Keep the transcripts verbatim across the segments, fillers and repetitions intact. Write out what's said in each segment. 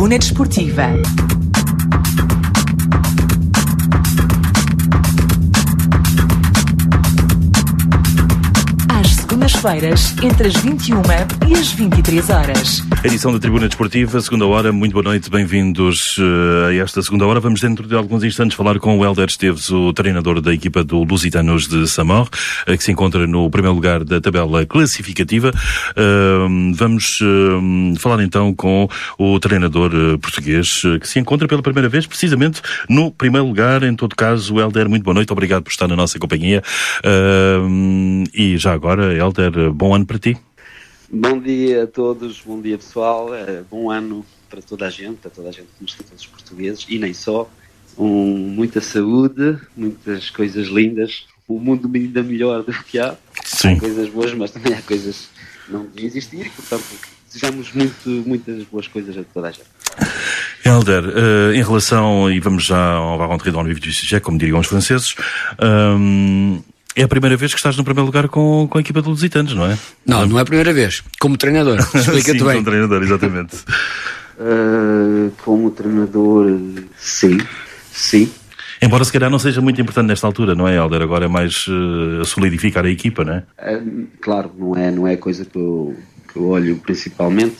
Tribuna Desportiva. Segundas-feiras, entre as vinte e uma e as vinte e três horas. Edição da Tribuna Desportiva, segunda hora. Muito boa noite, bem-vindos uh, a esta segunda hora. Vamos dentro de alguns instantes falar com o Hélder Esteves, o treinador da equipa do Lusitanos de Samor, uh, que se encontra no primeiro lugar da tabela classificativa. Uh, vamos uh, falar então com o treinador uh, português, uh, que se encontra pela primeira vez precisamente no primeiro lugar. Em todo caso, Hélder, muito boa noite, obrigado por estar na nossa companhia. Uh, e já agora, Hélder, bom ano para ti. Bom dia a todos, bom dia pessoal, é, bom ano para toda a gente, para toda a gente que nos tem, todos os portugueses, e nem só. Um, muita saúde, muitas coisas lindas, o mundo ainda melhor do que há. Sim. Há coisas boas, mas também há coisas que não deviam existir, e portanto desejamos muito, muitas boas coisas a toda a gente. Hélder, uh, em relação, e vamos já, on va rentrer dans le vif du sujet, como diriam os franceses, um, é a primeira vez que estás no primeiro lugar com, com a equipa do Lusitanos, não é? Não, não é a primeira vez. Como treinador. Explica-te sim, bem. como treinador, exatamente. Uh, como treinador, sim, sim. Embora se calhar não seja muito importante nesta altura, não é, Hélder? Agora é mais uh, solidificar a equipa, não é? Uh, claro, não é, não é coisa que eu, que eu olho principalmente.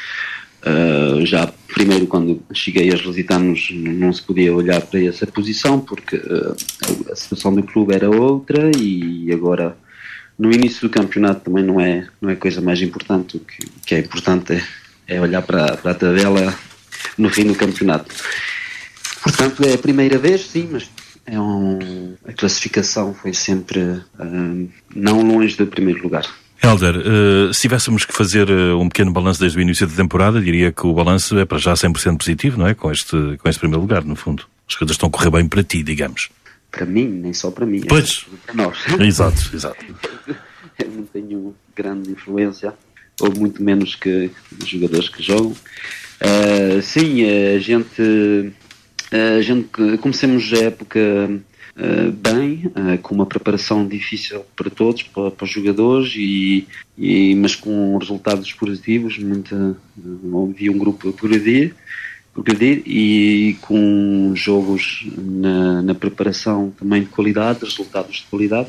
Uh, já primeiro, quando cheguei aos Lusitanos, não se podia olhar para essa posição porque uh, a situação do clube era outra, e agora no início do campeonato também não é, não é coisa mais importante. O que, o que é importante é, é olhar para, para a tabela no fim do campeonato. Portanto, é a primeira vez, sim, mas é um, a classificação foi sempre uh, não longe do primeiro lugar. Hélder, uh, se tivéssemos que fazer uh, um pequeno balanço desde o início da temporada, diria que o balanço é para já cem por cento positivo, não é? Com este, com este primeiro lugar, no fundo. As coisas estão a correr bem para ti, digamos. Para mim, nem só para mim. Pois. É para nós. Exato, exato. Eu não tenho grande influência, ou muito menos que os jogadores que jogam. Uh, sim, a gente, a gente comecemos a época Uh, bem, uh, com uma preparação difícil para todos, para, para os jogadores, e, e, mas com resultados positivos. Muita, uh, vi um grupo progredir, progredir e com jogos na, na preparação também de qualidade, resultados de qualidade.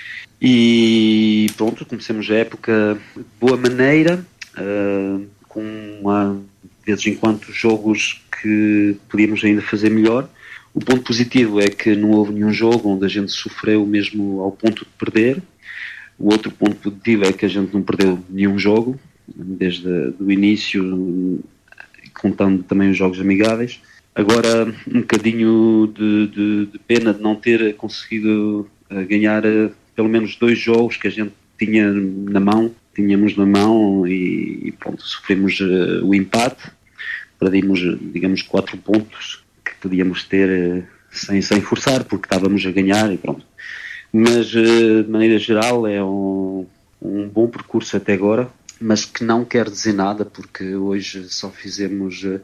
E pronto, comecemos a época de boa maneira, uh, com uma, de vez em quando jogos que podíamos ainda fazer melhor. O ponto positivo é que não houve nenhum jogo onde a gente sofreu mesmo ao ponto de perder. O outro ponto positivo é que a gente não perdeu nenhum jogo, desde o início, contando também os jogos amigáveis. Agora, um bocadinho de, de, de pena de não ter conseguido ganhar pelo menos dois jogos que a gente tinha na mão, tínhamos na mão, e, e pronto, sofremos uh, o empate, perdimos, digamos, quatro pontos podíamos ter sem, sem forçar, porque estávamos a ganhar e pronto. Mas, de maneira geral, é um, um bom percurso até agora, mas que não quer dizer nada, porque hoje só fizemos uh,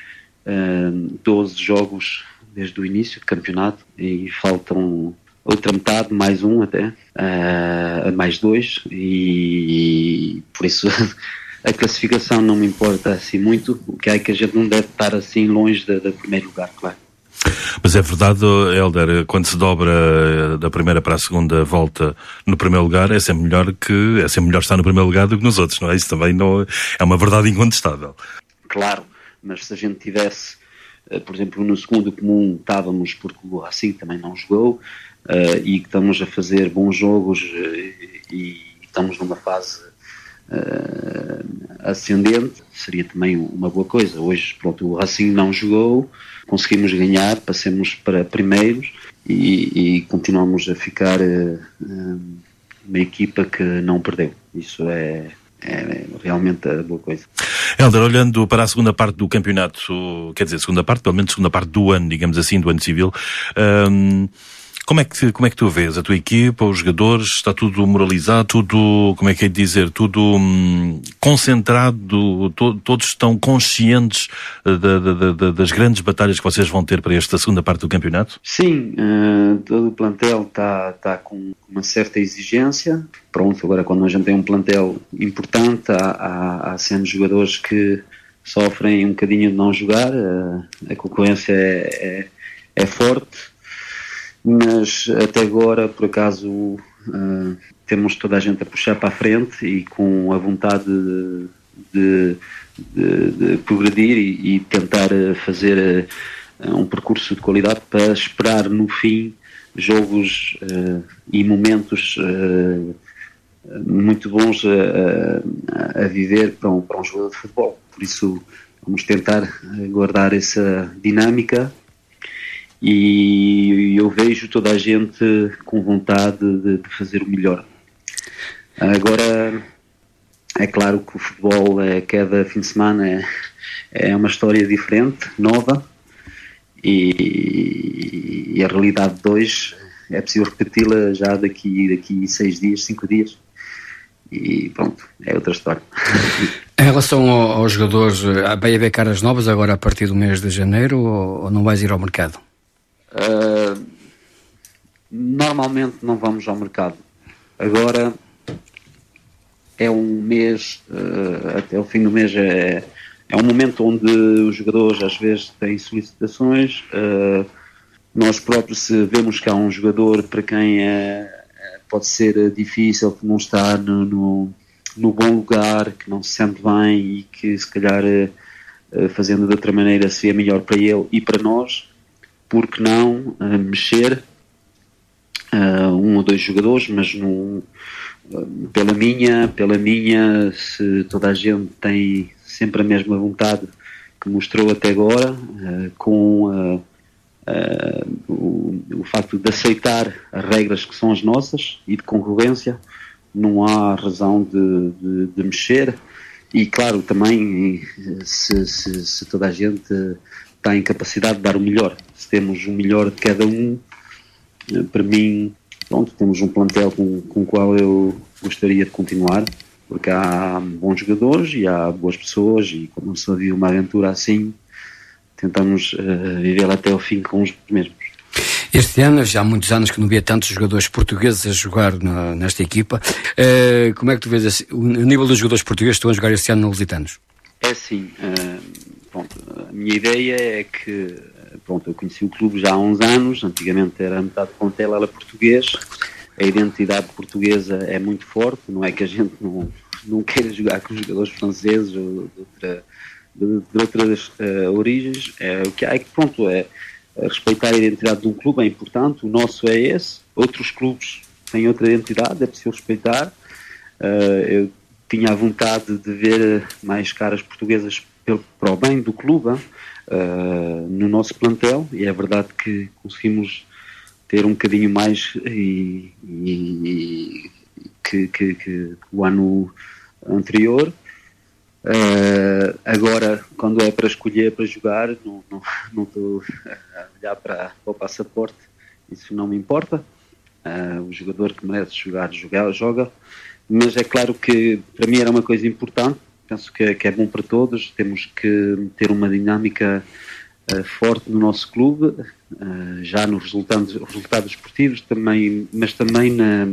doze jogos desde o início do campeonato, e faltam outra metade, mais um até, uh, mais dois, e, e por isso a classificação não me importa assim muito. O que é que a gente não deve estar assim longe do primeiro lugar, claro. Mas é verdade, Hélder, quando se dobra da primeira para a segunda volta no primeiro lugar, é sempre melhor que é sempre melhor estar no primeiro lugar do que nos outros, não é? Isso também não é uma verdade incontestável. Claro, mas se a gente tivesse, por exemplo, no segundo comum estávamos, porque o Racing também não jogou, e estamos a fazer bons jogos, e estamos numa fase Uh, ascendente, seria também uma boa coisa. Hoje, pronto, o Racing não jogou, conseguimos ganhar, passemos para primeiros, e, e continuamos a ficar uh, uma equipa que não perdeu. Isso é, é realmente a boa coisa. Hélder, olhando para a segunda parte do campeonato, quer dizer, segunda parte, pelo menos segunda parte do ano, digamos assim, do ano civil, um, Como é que, como é que tu vês a tua equipa, os jogadores? Está tudo moralizado, tudo, como é que é de dizer, tudo hum, concentrado, to, todos estão conscientes da, da, da, das grandes batalhas que vocês vão ter para esta segunda parte do campeonato? Sim, uh, todo o plantel está tá com uma certa exigência. Pronto, agora quando a gente tem um plantel importante, há, há, há sempre jogadores que sofrem um bocadinho de não jogar, uh, a concorrência é, é, é forte, mas até agora, por acaso, uh, temos toda a gente a puxar para a frente e com a vontade de, de, de, de progredir e, e tentar fazer uh, um percurso de qualidade para esperar no fim jogos uh, e momentos uh, muito bons a, a, a viver para um, para um jogador de futebol. Por isso vamos tentar guardar essa dinâmica e eu vejo toda a gente com vontade de, de fazer o melhor. Agora, é claro que o futebol, é, cada fim de semana é, é uma história diferente, nova, e, e a realidade de hoje é possível repeti-la já daqui, daqui seis dias, cinco dias, e pronto, é outra história. Em relação ao, aos jogadores, vai haver caras novas agora a partir do mês de janeiro, ou, ou não vais ir ao mercado? Uh, normalmente não vamos ao mercado. Agora é um mês, uh, até o fim do mês é, é um momento onde os jogadores às vezes têm solicitações. Uh, nós próprios, se vemos que há um jogador para quem é, pode ser difícil, que não está no, no, no bom lugar, que não se sente bem e que se calhar uh, fazendo de outra maneira seria melhor para ele e para nós, por que não uh, mexer uh, um ou dois jogadores, mas num, uh, pela minha, pela minha, se toda a gente tem sempre a mesma vontade que mostrou até agora, uh, com uh, uh, o, o facto de aceitar as regras que são as nossas e de concorrência, não há razão de, de, de mexer. E claro, também se, se, se toda a gente está em capacidade de dar o melhor, se temos o melhor de cada um, para mim, pronto, temos um plantel com, com o qual eu gostaria de continuar, porque há bons jogadores e há boas pessoas, e quando se vive uma aventura assim, tentamos uh, vivê-la até ao fim com os mesmos. Este ano, já há muitos anos que não via tantos jogadores portugueses a jogar na, nesta equipa. Uh, como é que tu vês esse, o nível dos jogadores portugueses que estão a jogar este ano no Lusitanos? É assim, uh, pronto, a minha ideia é que, pronto, eu conheci o clube já há uns anos, antigamente era metade do plantel era português, a identidade portuguesa é muito forte, não é que a gente não, não queira jogar com jogadores franceses ou de, outra, de, de outras uh, origens, é, o que há é que, pronto, é respeitar a identidade de um clube é importante, o nosso é esse, outros clubes têm outra identidade, é preciso respeitar. Uh, eu tinha a vontade de ver mais caras portuguesas pelo, para o bem do clube uh, no nosso plantel, e é verdade que conseguimos ter um bocadinho mais e, e, e que, que, que o ano anterior. Uh, agora, quando é para escolher para jogar, não, não, não estou a olhar para, para o passaporte, isso não me importa. Uh, o jogador que merece jogar, jogar, joga, mas é claro que para mim era uma coisa importante, penso que, que é bom para todos, temos que ter uma dinâmica uh, forte no nosso clube, uh, já nos resultados, resultados esportivos, também, mas também na,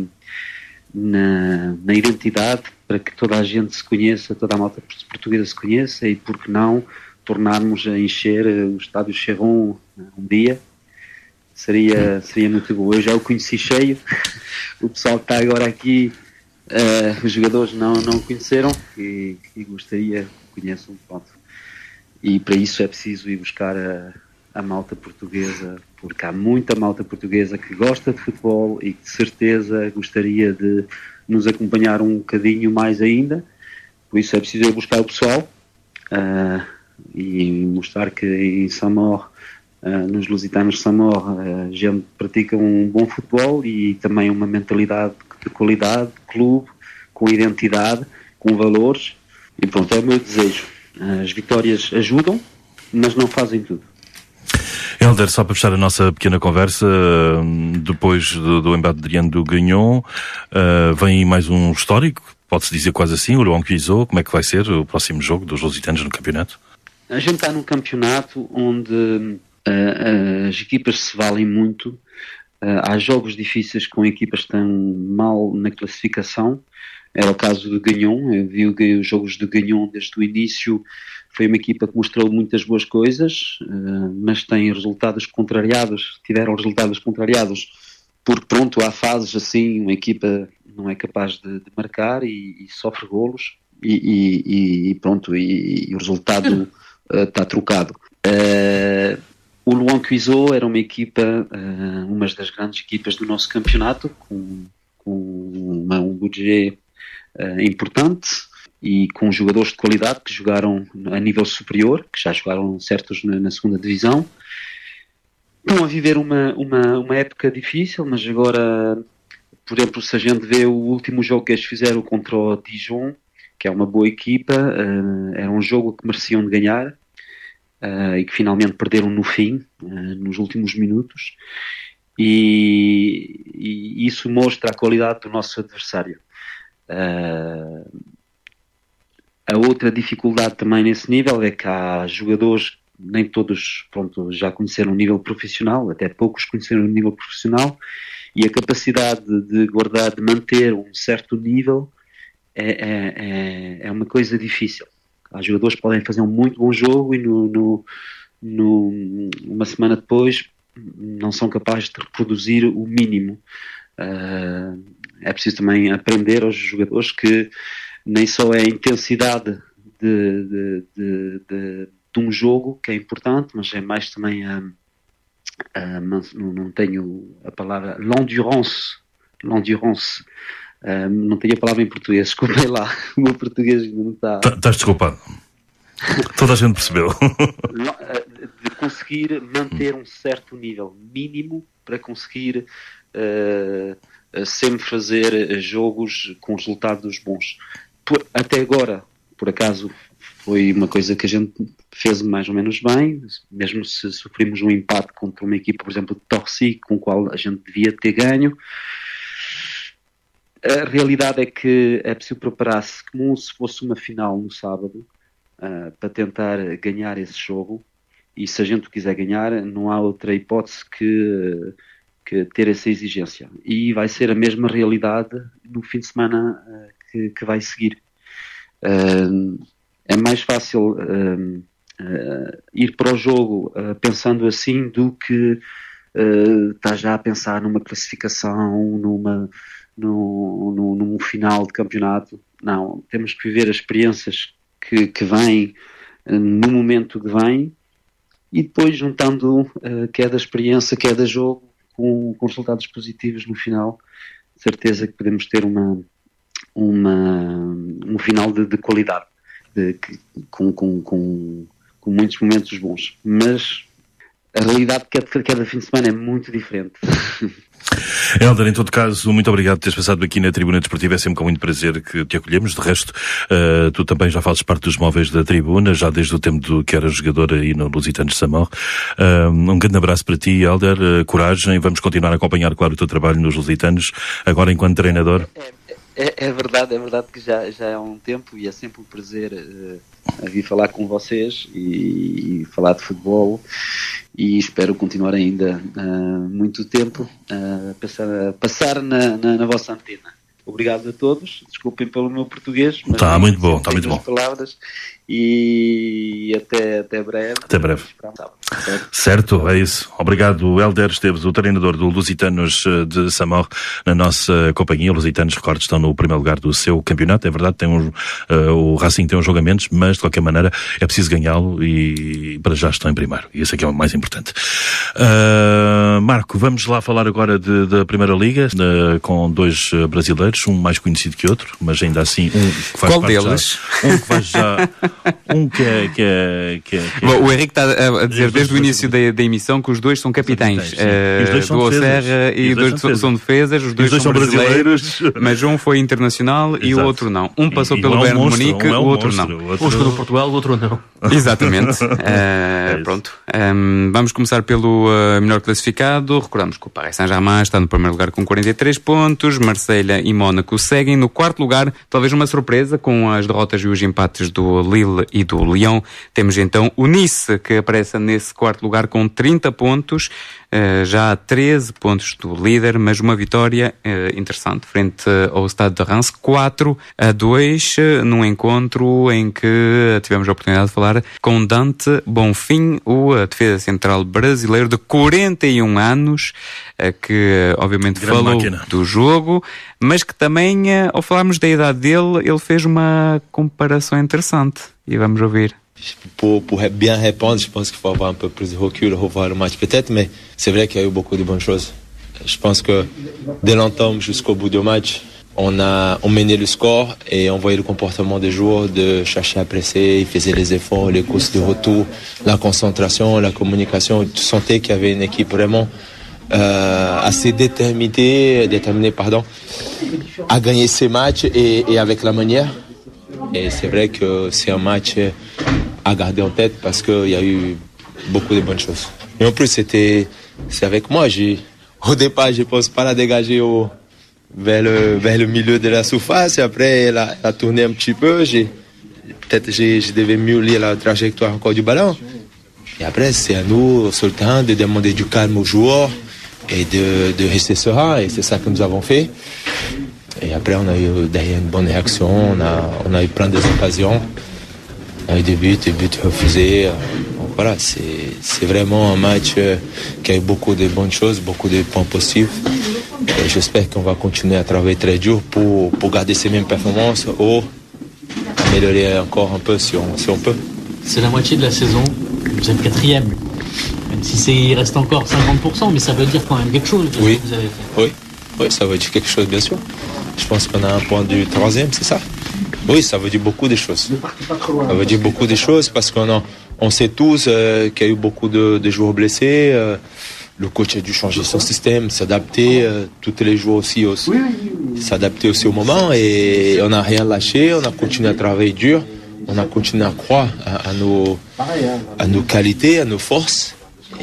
na, na identidade, para que toda a gente se conheça, toda a malta portuguesa se conheça, e por que não tornarmos a encher o estádio Cherron um dia, seria, seria muito bom. Eu já o conheci cheio, o pessoal que está agora aqui, uh, os jogadores não, não o conheceram, e, e gostaria que conheçam, pronto. E para isso é preciso ir buscar a, a malta portuguesa, porque há muita malta portuguesa que gosta de futebol e que de certeza gostaria de nos acompanhar um bocadinho mais ainda, por isso é preciso ir buscar o pessoal uh, e mostrar que em Samor, uh, nos Lusitanos de Samor, a gente pratica um bom futebol e também uma mentalidade de qualidade, de clube, com identidade, com valores, e pronto, é o meu desejo. As vitórias ajudam, mas não fazem tudo. Hélder, só para fechar a nossa pequena conversa, depois do, do embate de Adriano do Gagnon, uh, vem mais um histórico, pode-se dizer quase assim, o Luan Quizot. Como é que vai ser o próximo jogo dos Lusitanos no campeonato? A gente está num campeonato onde uh, as equipas se valem muito, uh, há jogos difíceis com equipas que estão mal na classificação, era o caso de Gagnon. Eu vi os jogos de Gagnon desde o início. Foi uma equipa que mostrou muitas boas coisas, mas tem resultados contrariados, tiveram resultados contrariados, porque pronto, há fases assim, uma equipa não é capaz de, de marcar e, e sofre golos e, e, e pronto, e, e o resultado está uh, trocado. Uh, o Luan Cuiseaux era uma equipa, uh, uma das grandes equipas do nosso campeonato, com, com uma, um budget uh, importante, e com jogadores de qualidade que jogaram a nível superior, que já jogaram certos na, na segunda divisão. Estão a viver uma, uma, uma época difícil, mas agora, por exemplo, se a gente vê o último jogo que eles fizeram contra o Dijon, que é uma boa equipa, uh, era um jogo que mereciam de ganhar, uh, e que finalmente perderam no fim, uh, nos últimos minutos, e, e isso mostra a qualidade do nosso adversário. Uh, A outra dificuldade também nesse nível é que há jogadores, nem todos pronto, já conheceram o nível profissional, até poucos conheceram o nível profissional, e a capacidade de guardar, de manter um certo nível é, é, é uma coisa difícil. Há jogadores que podem fazer um muito bom jogo e no, no, no, uma semana depois não são capazes de reproduzir o mínimo. Uh, é preciso também aprender aos jogadores que nem só é a intensidade de, de, de, de, de um jogo que é importante, mas é mais também a, a não, não tenho a palavra, l'endurance, l'endurance, uh, não tenho a palavra em português, desculpem lá, o meu português ainda não está... Estás desculpado, toda a gente percebeu. De conseguir manter um certo nível mínimo para conseguir uh, sempre fazer jogos com resultados bons. Por, até agora, por acaso, foi uma coisa que a gente fez mais ou menos bem, mesmo se sofrimos um empate contra uma equipa, por exemplo, de Torcy, com a qual a gente devia ter ganho. A realidade é que é preciso preparar-se como se fosse uma final no sábado, uh, para tentar ganhar esse jogo, e se a gente quiser ganhar, não há outra hipótese que, que ter essa exigência. E vai ser a mesma realidade no fim de semana uh, Que, que vai seguir. Uh, é mais fácil uh, uh, ir para o jogo uh, pensando assim do que uh, estar já a pensar numa classificação, numa, no, no, num final de campeonato. Não, temos que viver as experiências que, que vêm uh, no momento que vêm, e depois juntando uh, cada experiência, cada jogo com, com resultados positivos no final, certeza que podemos ter uma Uma, um final de, de qualidade, de, que, com, com, com, com muitos momentos bons, mas a realidade de cada, cada fim de semana é muito diferente. Hélder, em todo caso, muito obrigado por teres passado aqui na Tribuna Desportiva. É sempre com muito prazer que te acolhemos. De resto, uh, tu também já fazes parte dos móveis da Tribuna, já desde o tempo do que eras jogador aí no Lusitanos de Samor. Uh, um grande abraço para ti, Hélder, uh, coragem. Vamos continuar a acompanhar, claro, o teu trabalho nos Lusitanos, agora enquanto treinador. É, é, é verdade, é verdade que já, já há um tempo, e é sempre um prazer uh, vir falar com vocês e, e falar de futebol, e espero continuar ainda uh, muito tempo uh, a passar, a passar na, na, na vossa antena. Obrigado a todos, desculpem pelo meu português, mas está muito bom, está muito bom. Palavras, e até, até breve. Até breve. Certo? certo, é isso. Obrigado, Hélder Esteves, o treinador do Lusitanos de Samor, na nossa companhia. Lusitanos, recordo, estão no primeiro lugar do seu campeonato. É verdade, tem um, uh, o Racing tem uns jogamentos, mas de qualquer maneira é preciso ganhá-lo, e para já estão em primeiro. E esse aqui é o mais importante. Uh, Marco, vamos lá falar agora de, da Primeira Liga, uh, com dois brasileiros, um mais conhecido que outro, mas ainda assim um que faz Qual parte deles? Já, um que faz já um que é, que é, que é, que é Bom, o Henrique está a dizer desde o início da, da emissão que os dois são capitães, capitães, uh, dois são do Oserra, e, e dois, dois são defesas, os dois, dois são, são brasileiros, brasileiros, mas um foi internacional e o outro não. Um passou e, pelo e Bayern é um de Munique, um é um o outro monstro, não. O outro... Um jogou no Portugal, o outro não. Exatamente. uh, é pronto. Um, vamos começar pelo uh, melhor classificado. Recordamos que o Paris Saint-Germain está no primeiro lugar com quarenta e três pontos, Marselha e Mónaco seguem no quarto lugar, talvez uma surpresa com as derrotas e os empates do líder Lille e do Lyon. Temos então o Nice, que aparece nesse quarto lugar com trinta pontos, uh, já há treze pontos do líder, mas uma vitória uh, interessante frente ao Stade de Reims, quatro a dois, uh, num encontro em que tivemos a oportunidade de falar com Dante Bonfim, o uh, defesa central brasileiro de quarenta e um anos, uh, que uh, obviamente Grande falou máquina do jogo, mas que também, uh, ao falarmos da idade dele, ele fez uma comparação interessante, e vamos ouvir. Pour, pour bien répondre, je pense qu'il faut avoir un peu plus de recul, revoir le match peut-être, mais c'est vrai qu'il y a eu beaucoup de bonnes choses. Je pense que dès l'entame jusqu'au bout du match, on a on menait le score et on voyait le comportement des joueurs de chercher à presser, ils faisaient les efforts, les courses de retour, la concentration, la communication. Tu sentais qu'il y avait une équipe vraiment euh, assez déterminée, déterminée pardon, à gagner ces matchs et, et avec la manière. Et c'est vrai que c'est un match à garder en tête parce qu'il y a eu beaucoup de bonnes choses. Et en plus, c'était, c'est avec moi. J'ai, au départ, je pense pas la dégager au, vers, le, vers le milieu de la surface. Et après, elle a, elle a tourné un petit peu. J'ai, peut-être j'ai, je devais mieux lire la trajectoire encore du ballon. Et après, c'est à nous, sur le terrain, de demander du calme aux joueurs et de, de rester serein. Et c'est ça que nous avons fait. Et après, on a eu derrière une bonne réaction, on a, on a eu plein d'occasions, on a eu des buts, des buts refusés. Donc voilà, c'est, c'est vraiment un match qui a eu beaucoup de bonnes choses, beaucoup de points positifs. Et j'espère qu'on va continuer à travailler très dur pour, pour garder ces mêmes performances ou améliorer encore un peu si on, si on peut. C'est la moitié de la saison, vous êtes quatrième, même si c'est, il reste encore cinquante pour cent, mais ça veut dire quand même quelque chose, oui. Ce que vous avez fait. Oui. Oui, ça veut dire quelque chose, bien sûr. Je pense qu'on a un point du troisième, c'est ça? Oui, ça veut dire beaucoup de choses. Ça veut dire beaucoup de choses parce qu'on a, on sait tous euh, qu'il y a eu beaucoup de, de joueurs blessés. Euh, le coach a dû changer son système, s'adapter. Euh, tous les joueurs aussi, aussi s'adapter aussi au moment. Et on n'a rien lâché, on a continué à travailler dur. On a continué à croire à, à, nos, à nos qualités, à nos forces.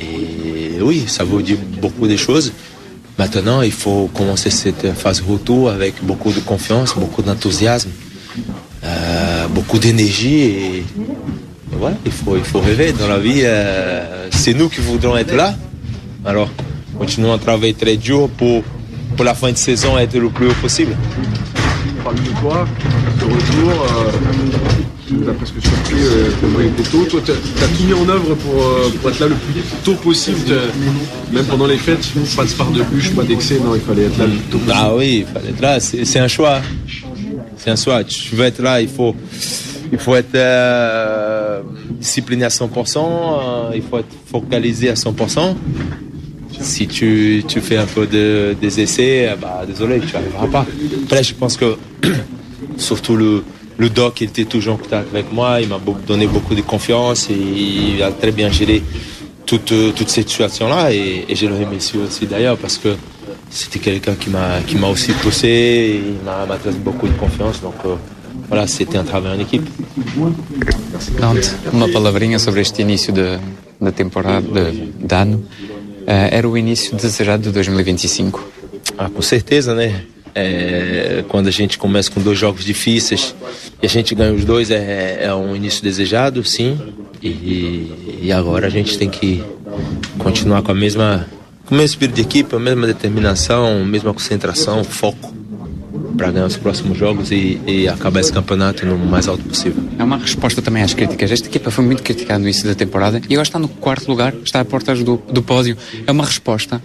Et oui, ça veut dire beaucoup de choses. Maintenant, il faut commencer cette phase retour avec beaucoup de confiance, beaucoup d'enthousiasme, euh, beaucoup d'énergie et, et voilà, il faut, il faut rêver dans la vie. Euh, c'est nous qui voudrons être là. Alors, continuons à travailler très dur pour, pour la fin de saison être le plus haut possible. Par le toi, ce retour, euh, d'après ce que tu as fait, euh, comment il était tôt, toi tu as tout mis en œuvre pour, euh, pour être là le plus tôt possible, même pendant les fêtes, pas de sport de bûche, pas d'excès, non, il fallait être là le plus tôt possible. Ah oui, il fallait être là, c'est, c'est un choix, c'est un choix, tu veux être là, il faut, il faut être euh, discipliné à cent pour cent, euh, il faut être focalisé à cent pour cent. Si tu, tu fais un peu de, des essais, bah désolé, tu n'arriveras pas. Après, je pense que surtout le, le doc, il était toujours en contact avec moi, il m'a donné beaucoup de confiance et il a très bien géré toute, toute cette situation-là et, et je le remercie aussi d'ailleurs parce que c'était quelqu'un qui m'a, qui m'a aussi poussé, il m'a, m'a donné beaucoup de confiance, donc euh, voilà, c'était un travail en équipe. Dante, uma palavrinha sobre este início de, de temporada, de, de ano. Uh, era o início desejado de dois mil e vinte e cinco? Ah, com certeza, né? É, quando a gente começa com dois jogos difíceis e a gente ganha os dois, é, é um início desejado, sim. E, e agora a gente tem que continuar com a mesma, com o mesmo espírito de equipe, a mesma determinação, a mesma concentração, foco para ganhar os próximos jogos e, e acabar esse campeonato no mais alto possível. É uma resposta também às críticas. Esta equipa foi muito criticada no início da temporada e agora está no quarto lugar, está a portas do, do pódio. É uma resposta?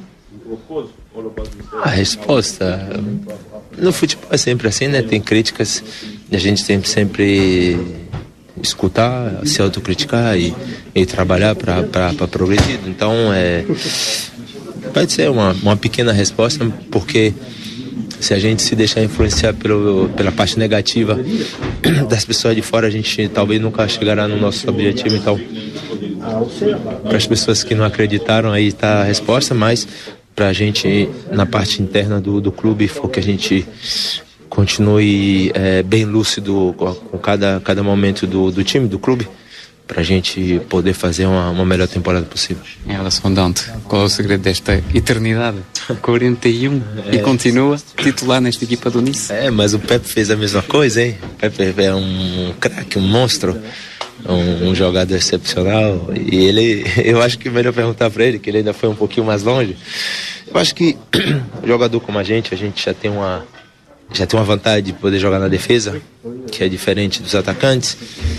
A resposta... No futebol é sempre assim, né? Tem críticas e a gente tem que sempre escutar, se autocriticar e, e trabalhar para progredir. Então, é, pode ser uma, uma pequena resposta, porque se a gente se deixar influenciar pelo, pela parte negativa das pessoas de fora, a gente talvez nunca chegará no nosso objetivo. Então, para as pessoas que não acreditaram, aí está a resposta, mas para a gente, na parte interna do, do clube, for que a gente continue é, bem lúcido com cada, cada momento do, do time, do clube, para a gente poder fazer uma, uma melhor temporada possível. Em relação a Dante, qual é o segredo desta eternidade? quarenta e um é. E continua titular nesta equipa do Nice? É, mas o Pepe fez a mesma coisa, hein? O Pepe é um craque, um monstro, um, um jogador excepcional. E ele, eu acho que é melhor perguntar para ele, que ele ainda foi um pouquinho mais longe. Eu acho que jogador como a gente, a gente já tem uma já tem uma vantagem de poder jogar na defesa, que é diferente dos atacantes.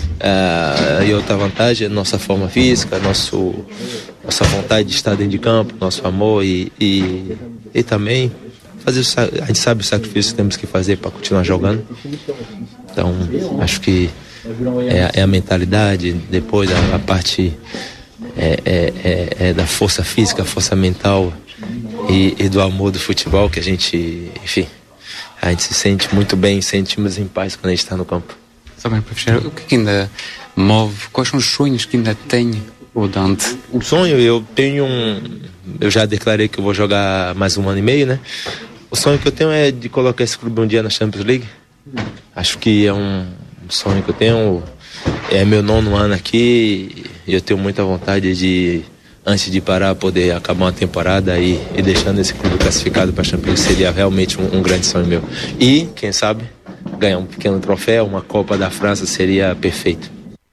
Uh, e outra vantagem é nossa forma física, nosso, nossa vontade de estar dentro de campo, nosso amor e, e, e também fazer o, a gente sabe o sacrifício que temos que fazer para continuar jogando. Então acho que é, é a mentalidade, depois a, a parte é, é, é, é da força física, a força mental e, e do amor do futebol que a gente, enfim, a gente se sente muito bem, sentimos em paz quando a gente está no campo. Só bem para fechar, o que, é que ainda move? Quais são os sonhos que ainda tem o Dante? O sonho, eu tenho um... Eu já declarei que eu vou jogar mais um ano e meio, né? O sonho que eu tenho é de colocar esse clube um dia na Champions League. Acho que é um sonho que eu tenho. É meu nono ano aqui e eu tenho muita vontade de, antes de parar, poder acabar uma temporada e, e deixando esse clube classificado para a Champions League seria realmente um, um grande sonho meu. E, quem sabe, ganhar um pequeno troféu, uma Copa da França seria perfeito.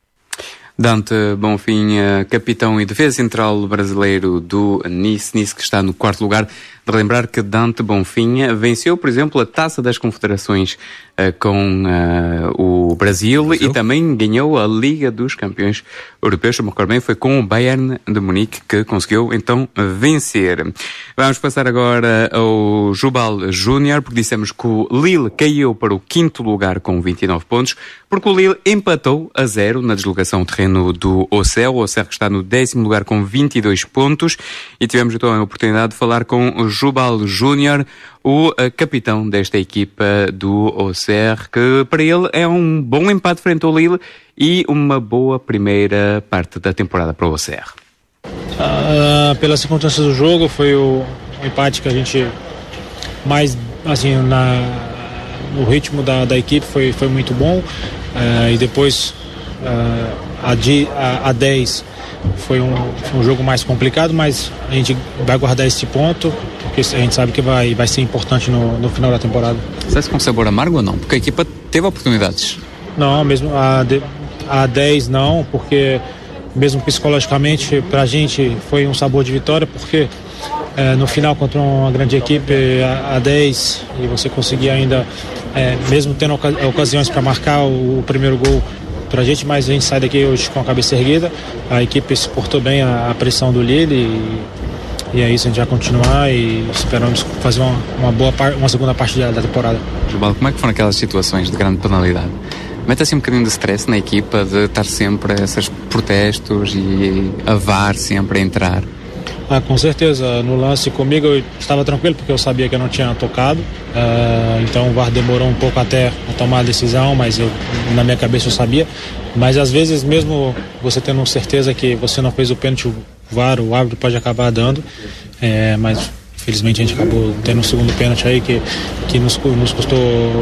Dante Bonfim, capitão e defesa central brasileiro do Nice, Nice que está no quarto lugar. De lembrar que Dante Bonfim venceu, por exemplo, a Taça das Confederações uh, com uh, o Brasil, Brasil e também ganhou a Liga dos Campeões Europeus. Se me recordo bem, foi com o Bayern de Munique que conseguiu então vencer. Vamos passar agora ao Jubal Júnior, porque dissemos que o Lille caiu para o quinto lugar com vinte e nove pontos, porque o Lille empatou a zero na deslocação ao terreno do Auxerre. O Auxerre que está no décimo lugar com vinte e dois pontos, e tivemos então a oportunidade de falar com o Jubal Júnior, o uh, capitão desta equipa do Auxerre, que para ele é um bom empate frente ao Lille e uma boa primeira parte da temporada para o Auxerre. Uh, pelas circunstâncias do jogo, foi o, o empate que a gente mais, assim, na, no ritmo da, da equipe foi, foi muito bom, uh, e depois uh, a, a, a dez foi um, foi um jogo mais complicado, mas a gente vai guardar esse ponto, porque a gente sabe que vai, vai ser importante no, no final da temporada. Sai com sabor amargo ou não? Porque a equipa teve oportunidades. Não, mesmo a, a dez não, porque mesmo psicologicamente pra gente foi um sabor de vitória, porque é, no final contra uma grande equipe, a, a dez, e você conseguir ainda, é, mesmo tendo oca- ocasiões para marcar o, o primeiro gol pra gente, mas a gente sai daqui hoje com a cabeça erguida. A equipe suportou bem a, a pressão do Lille e, e é isso, a gente vai continuar e esperamos fazer uma, uma, boa par, uma segunda parte da, da temporada. Jubal, como é que foram aquelas situações de grande penalidade? Mete assim um bocadinho de stress na equipa, de estar sempre a esses protestos e a V A R sempre a entrar? Ah, com certeza, no lance comigo eu estava tranquilo porque eu sabia que eu não tinha tocado, uh, então o V A R demorou um pouco até a tomar a decisão, mas eu, na minha cabeça eu sabia. Mas às vezes, mesmo você tendo certeza que você não fez o pênalti, o V A R, o árbitro pode acabar dando, é, mas felizmente a gente acabou tendo um segundo pênalti aí que, que nos, nos custou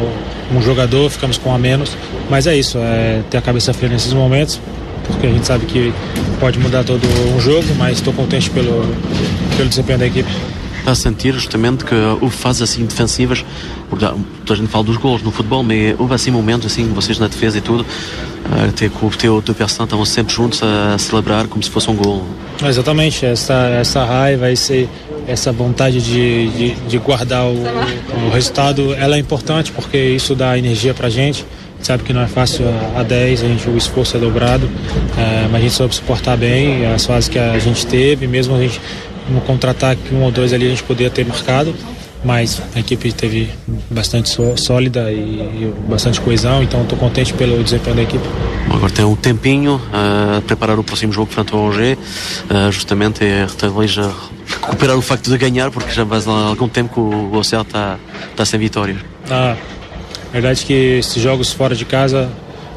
um jogador, ficamos com um a menos, mas é isso, é ter a cabeça fria nesses momentos, porque a gente sabe que pode mudar todo um jogo, mas estou contente pelo, pelo desempenho da equipe. Está a sentir justamente que houve fases assim defensivas, porque toda a gente fala dos golos no futebol, mas houve assim momentos assim, vocês na defesa e tudo, até que o teu, teu personagem estavam sempre juntos a celebrar como se fosse um gol. Exatamente, essa, essa raiva, esse, essa vontade de, de, de guardar o, o resultado, ela é importante porque isso dá energia pra gente. Sabe que não é fácil a dez, a gente, o esforço é dobrado, é, mas a gente soube suportar bem as fases que a gente teve, mesmo a gente no contra-ataque um ou dois ali a gente poderia ter marcado, mas a equipe teve bastante sólida e, e bastante coesão, então estou contente pelo desempenho da equipe. Bom, agora tem um tempinho a uh, preparar o próximo jogo frente ao Angers, uh, justamente é talvez uh, recuperar o facto de ganhar, porque já faz algum tempo que o Auxerre está tá sem vitórias. Ah, a verdade é que esses jogos fora de casa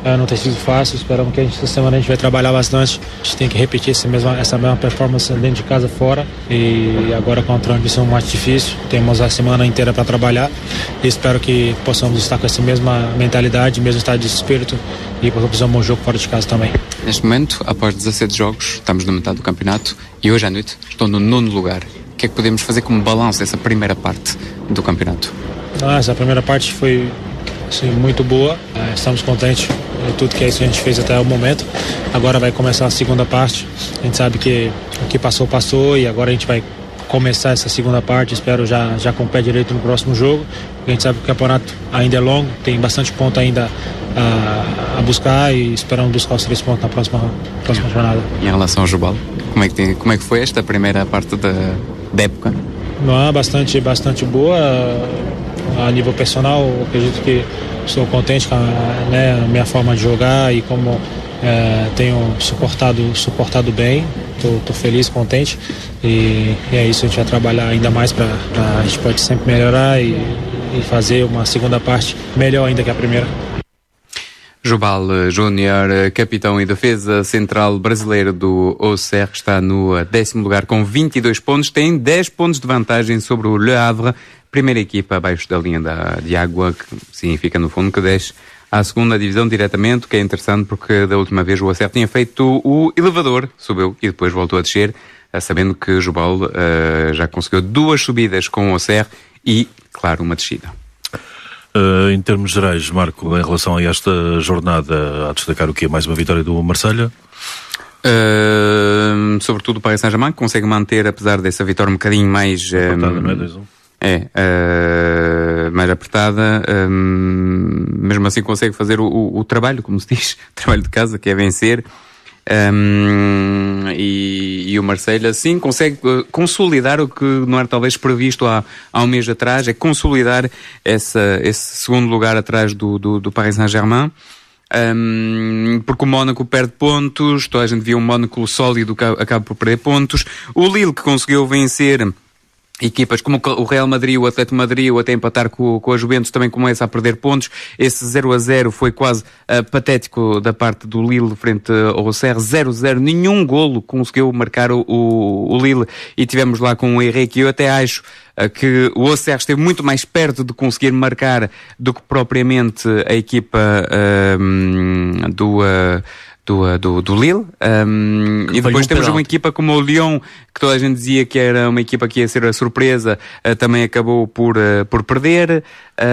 É, não tem sido fácil, esperamos que a gente, essa semana a gente vai trabalhar bastante. A gente tem que repetir essa mesma, essa mesma performance dentro de casa, fora. E agora com a transmissão mais difícil, temos a semana inteira para trabalhar. E espero que possamos estar com essa mesma mentalidade, mesmo estado de espírito e possamos fazer um bom jogo fora de casa também. Neste momento, após dezassete jogos, estamos na metade do campeonato e hoje à noite estou no nono lugar. O que é que podemos fazer como balanço dessa primeira parte do campeonato? Ah, essa primeira parte foi assim, muito boa. Estamos contentes de tudo que a gente fez até o momento. Agora vai começar a segunda parte. A gente sabe que o que passou, passou e agora a gente vai começar essa segunda parte. Espero já, já com o pé direito no próximo jogo. A gente sabe que o campeonato ainda é longo, tem bastante ponto ainda a, a buscar e esperamos buscar os três pontos na próxima, próxima jornada. Em relação ao Jubal, como é que, tem, como é que foi esta primeira parte da, da época? Não, bastante, bastante boa. A nível pessoal, acredito que estou contente com a, né, a minha forma de jogar e como é, tenho suportado, suportado bem. Estou feliz, contente e, e é isso, a gente vai trabalhar ainda mais para a gente pode sempre melhorar e, e fazer uma segunda parte melhor ainda que a primeira. Jubal Júnior, capitão e defesa central brasileiro do Auxerre, está no décimo lugar com vinte e dois pontos, tem dez pontos de vantagem sobre o Le Havre, primeira equipa abaixo da linha da, de água, que significa no fundo que desce à segunda divisão diretamente, o que é interessante porque da última vez o Auxerre tinha feito o elevador, subiu e depois voltou a descer, sabendo que Jubal uh, já conseguiu duas subidas com o Auxerre e, claro, uma descida. Uh, em termos gerais, Marco, em relação a esta jornada, a destacar o quê? Mais uma vitória do Marselha? Uh, sobretudo o Paris Saint-Germain, que consegue manter, apesar dessa vitória um bocadinho mais... Apertada, um, não é? dois a um É, uh, mais apertada, um, mesmo assim consegue fazer o, o, o trabalho, como se diz, o trabalho de casa, que é vencer. Um, e, e o Marselha, sim, consegue uh, consolidar o que não era talvez previsto há, há um mês atrás, é consolidar essa, esse segundo lugar atrás do, do, do Paris Saint-Germain. Um, porque o Mónaco perde pontos, toda a gente via um Mónaco sólido que acaba por perder pontos. O Lille, que conseguiu vencer equipas como o Real Madrid, o Atlético Madrid, ou até empatar com, com a Juventus, também começa a perder pontos. Esse zero a zero foi quase uh, patético da parte do Lille frente ao Auxerre. zero a zero, nenhum golo conseguiu marcar o, o, o Lille e tivemos lá com o Henrique. Eu até acho uh, que o Auxerre esteve muito mais perto de conseguir marcar do que propriamente a equipa uh, do... Uh, Do, do, do Lille, um, e depois temos uma equipa como o Lyon, que toda a gente dizia que era uma equipa que ia ser a surpresa, uh, também acabou por, uh, por perder.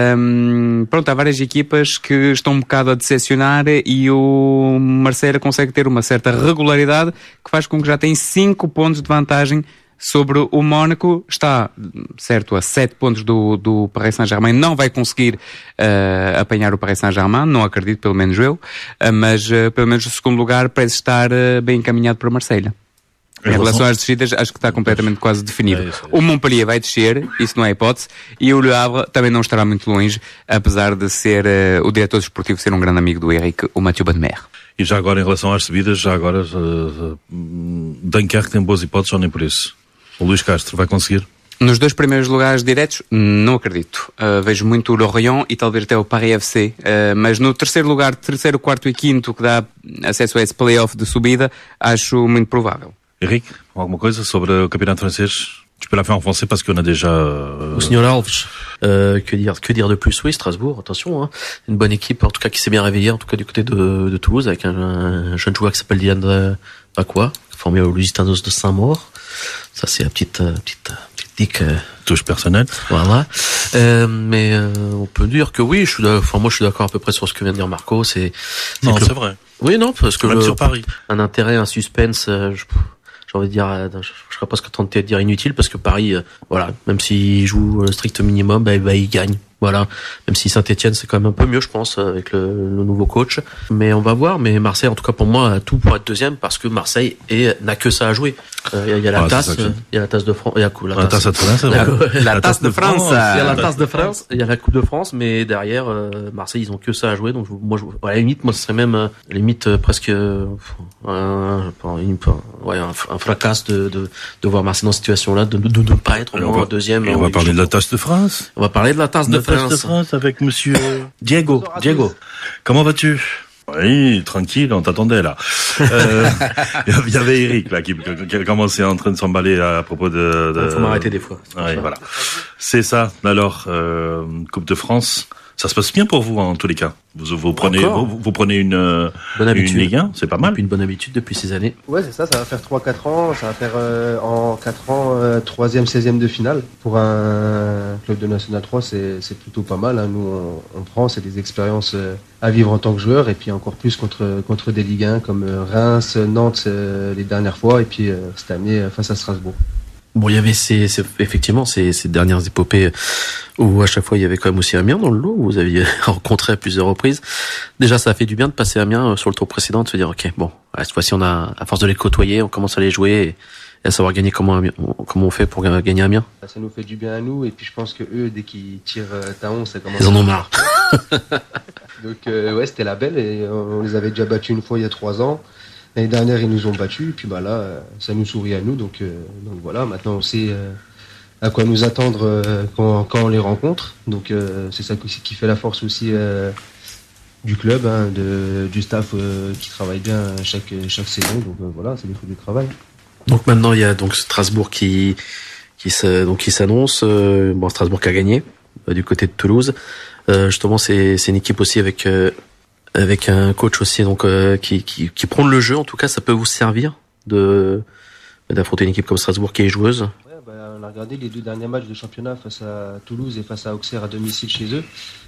Um, pronto, há várias equipas que estão um bocado a decepcionar e o Marselha consegue ter uma certa regularidade que faz com que já tem cinco pontos de vantagem sobre o Mónaco. Está, certo, a sete pontos do, do Paris Saint-Germain, não vai conseguir uh, apanhar o Paris Saint-Germain, não acredito, pelo menos eu, uh, mas uh, pelo menos o segundo lugar parece estar uh, bem encaminhado para Marselha. Em, em relação... relação às descidas, acho que está completamente quase definido. É isso, é isso. O Montpellier vai descer, isso não é hipótese, e o Le Havre também não estará muito longe, apesar de ser uh, o diretor desportivo ser um grande amigo do Henrique, o Mathieu Badmer. E já agora, em relação às subidas, já agora, uh, uh, Dunkerque tem boas hipóteses ou nem por isso? O Luís Castro vai conseguir? Nos dois primeiros lugares diretos, não acredito. Uh, vejo muito o Lorient e talvez até o Paris F C. Uh, mas no terceiro lugar, terceiro, quarto e quinto, que dá acesso a esse play-off de subida, acho muito provável. Henrique, alguma coisa sobre o campeonato francês? Tu peux la faire en français parce qu'on a déjà... Euh... Au Signor Alves, euh, que dire, que dire de plus? Oui, Strasbourg, attention, hein. Une bonne équipe, en tout cas qui s'est bien réveillée, en tout cas du côté de, de Toulouse, avec un, un jeune joueur qui s'appelle Diane Bacois, formé au Lusitanos de Saint-Maur. Ça, c'est la petite, euh, petite, petite dick. Euh, touche personnelle. Voilà. Euh, mais euh, on peut dire que oui, je suis enfin, moi je suis d'accord à peu près sur ce que vient de dire Marco. C'est, c'est non, le... c'est vrai. Oui, non, parce que même le, sur Paris. Un intérêt, un suspense, euh, je, j'ai envie de dire, euh, je, je serais presque tenté de dire inutile, parce que Paris, euh, voilà, même s'il joue le strict minimum, bah, bah, il gagne. Voilà, même si Saint-Etienne c'est quand même un peu mieux, je pense, avec le, le nouveau coach. Mais on va voir. Mais Marseille, en tout cas pour moi, a tout pour être deuxième, parce que Marseille est, n'a que ça à jouer. Il euh, y, y a la ah, tasse, il y a la tasse de France, il y a la, la tasse, tasse de France, la, la, la tasse de France. Il y a la tasse de France, il y a la Coupe de France, mais derrière euh, Marseille, ils ont que ça à jouer. Donc je, moi, je, à la limite, moi, ce serait même euh, limite euh, presque euh, un, une, ouais, un, un fracas de, de de voir Marseille dans cette situation-là, de, de, de ne pas être au moins deuxième. Et on va parler de la tasse de France. On va parler de la tasse de, de France. de France avec Monsieur Diego. Diego. Comment vas-tu? Oui, tranquille, on t'attendait là. Euh, il y avait Eric là qui, qui a commencé en train de s'emballer à propos de. de... Il faut m'arrêter des fois. Ouais, voilà. C'est ça. Alors, euh, Coupe de France, ça se passe bien pour vous en tous les cas. Vous, vous prenez, vous, vous prenez une, bonne une Ligue un, c'est pas mal. Une bonne habitude depuis ces années. Ouais, c'est ça. Ça va faire trois quatre ans. Ça va faire euh, en quatre ans euh, troisième, seizième de finale. Pour un club de National trois, c'est, c'est plutôt pas mal. Hein. Nous, on, on prend, c'est des expériences euh, à vivre en tant que joueur, et puis encore plus contre contre des Ligue un comme euh, Reims, Nantes euh, les dernières fois, et puis euh, cette année euh, face à Strasbourg. Bon, il y avait ces, ces effectivement ces, ces dernières épopées où à chaque fois il y avait quand même aussi Amiens dans le lot, où vous aviez rencontré à plusieurs reprises. Déjà, ça a fait du bien de passer Amiens sur le tour précédent, de se dire ok, bon, cette fois-ci on a, à force de les côtoyer, on commence à les jouer et, et à savoir gagner comment comment on fait pour gagner Amiens. Ça nous fait du bien à nous, et puis je pense que eux, dès qu'ils tirent euh, Taon, ça commence. Ils en ont marre. Donc euh, ouais, c'était la belle, et on les avait déjà battus une fois il y a trois ans. L'année dernière, ils nous ont battus, et puis bah là, ça nous sourit à nous, donc, euh, donc voilà, maintenant on sait euh, à quoi nous attendre euh, quand, quand on les rencontre, donc euh, c'est ça qui, qui fait la force aussi euh, du club, hein, de, du staff euh, qui travaille bien chaque, chaque saison, donc euh, voilà, c'est des fruits du travail. Donc maintenant, il y a donc Strasbourg qui, qui, se, donc, qui s'annonce, euh, bon, Strasbourg qui a gagné, euh, du côté de Toulouse, euh, justement c'est, c'est une équipe aussi avec... Euh, avec un coach aussi donc euh, qui, qui qui prend le jeu. En tout cas, ça peut vous servir de d'affronter une équipe comme Strasbourg qui est joueuse. Ouais, bah, on a regardé les deux derniers matchs de championnat face à Toulouse et face à Auxerre à domicile chez eux,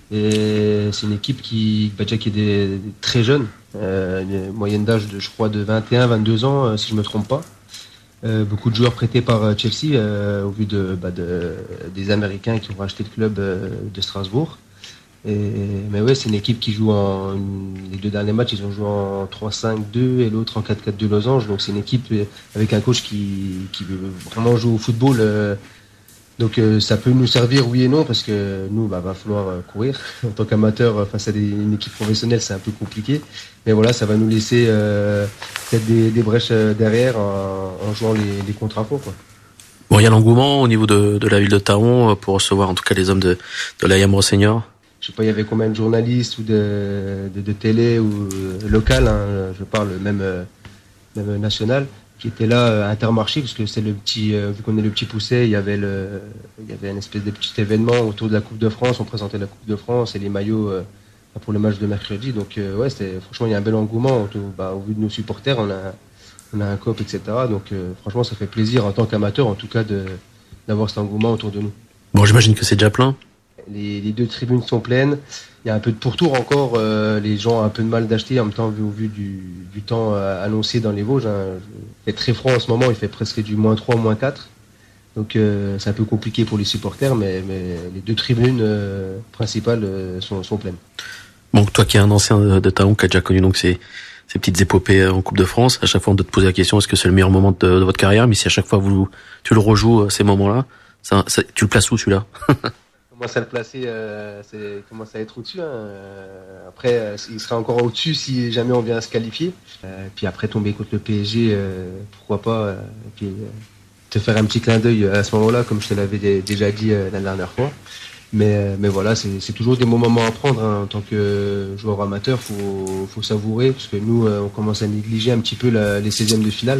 et c'est une équipe qui bah, déjà qui est des, des très jeune, euh, une moyenne d'âge de je crois de vingt et un vingt-deux ans euh, si je me trompe pas. Euh, beaucoup de joueurs prêtés par Chelsea euh, au vu de, bah, de des Américains qui ont racheté le club euh, de Strasbourg. Et, mais ouais, c'est une équipe qui joue en... Les deux derniers matchs, ils ont joué en trois cinq deux et l'autre en quatre quatre deux Losange. Donc c'est une équipe avec un coach qui, qui veut vraiment jouer au football. Euh... Donc euh, ça peut nous servir, oui et non, parce que nous, bah, va falloir euh, courir. En tant qu'amateur, face à des, une équipe professionnelle, c'est un peu compliqué. Mais voilà, ça va nous laisser euh, peut-être des, des brèches derrière en, en jouant les, les contre-infos, quoi. Bon, il y a l'engouement au niveau de, de la ville de Taon pour recevoir en tout cas les hommes de, de l'A Y A M Senior. Je sais pas, il y avait combien de journalistes ou de, de, de télé ou euh, local, hein, je parle même, euh, même national, qui étaient là euh, à Intermarché, parce que c'est le petit, euh, vu qu'on est le petit Pousset, il y avait le, il y avait une espèce de petit événement autour de la Coupe de France, on présentait la Coupe de France et les maillots euh, pour le match de mercredi, donc euh, ouais, c'était, franchement, il y a un bel engouement, autour, bah, au vu de nos supporters, on a, on a un cop, et cetera. Donc euh, franchement, ça fait plaisir en tant qu'amateur, en tout cas, de, d'avoir cet engouement autour de nous. Bon, j'imagine que c'est déjà plein. Les, les deux tribunes sont pleines. Il y a un peu de pourtour encore. Euh, les gens ont un peu de mal d'acheter. En même temps, vu, au vu du, du temps euh, annoncé dans les Vosges, hein, il fait très froid en ce moment. Il fait presque du moins trois, moins quatre. Donc euh, c'est un peu compliqué pour les supporters, mais, mais les deux tribunes euh, principales euh, sont, sont pleines. Bon, toi qui es un ancien de, de Taon, qui a déjà connu donc ces, ces petites épopées en Coupe de France, à chaque fois on doit te poser la question, est-ce que c'est le meilleur moment de, de votre carrière? Mais si à chaque fois vous, tu le rejoues, ces moments-là, ça, ça, tu le places où celui-là? Commence à le placer, euh, c'est commence à être au-dessus. Hein. Euh, après, euh, il sera encore au-dessus si jamais on vient à se qualifier. Euh, puis après tomber contre le P S G, euh, pourquoi pas. Euh, et puis euh, te faire un petit clin d'œil à ce moment-là, comme je te l'avais d- déjà dit euh, la dernière fois. Mais, euh, mais voilà, c'est, c'est toujours des bons moments à prendre hein. En tant que joueur amateur, faut, faut savourer, parce que nous, euh, on commence à négliger un petit peu la, les seizièmes de finale.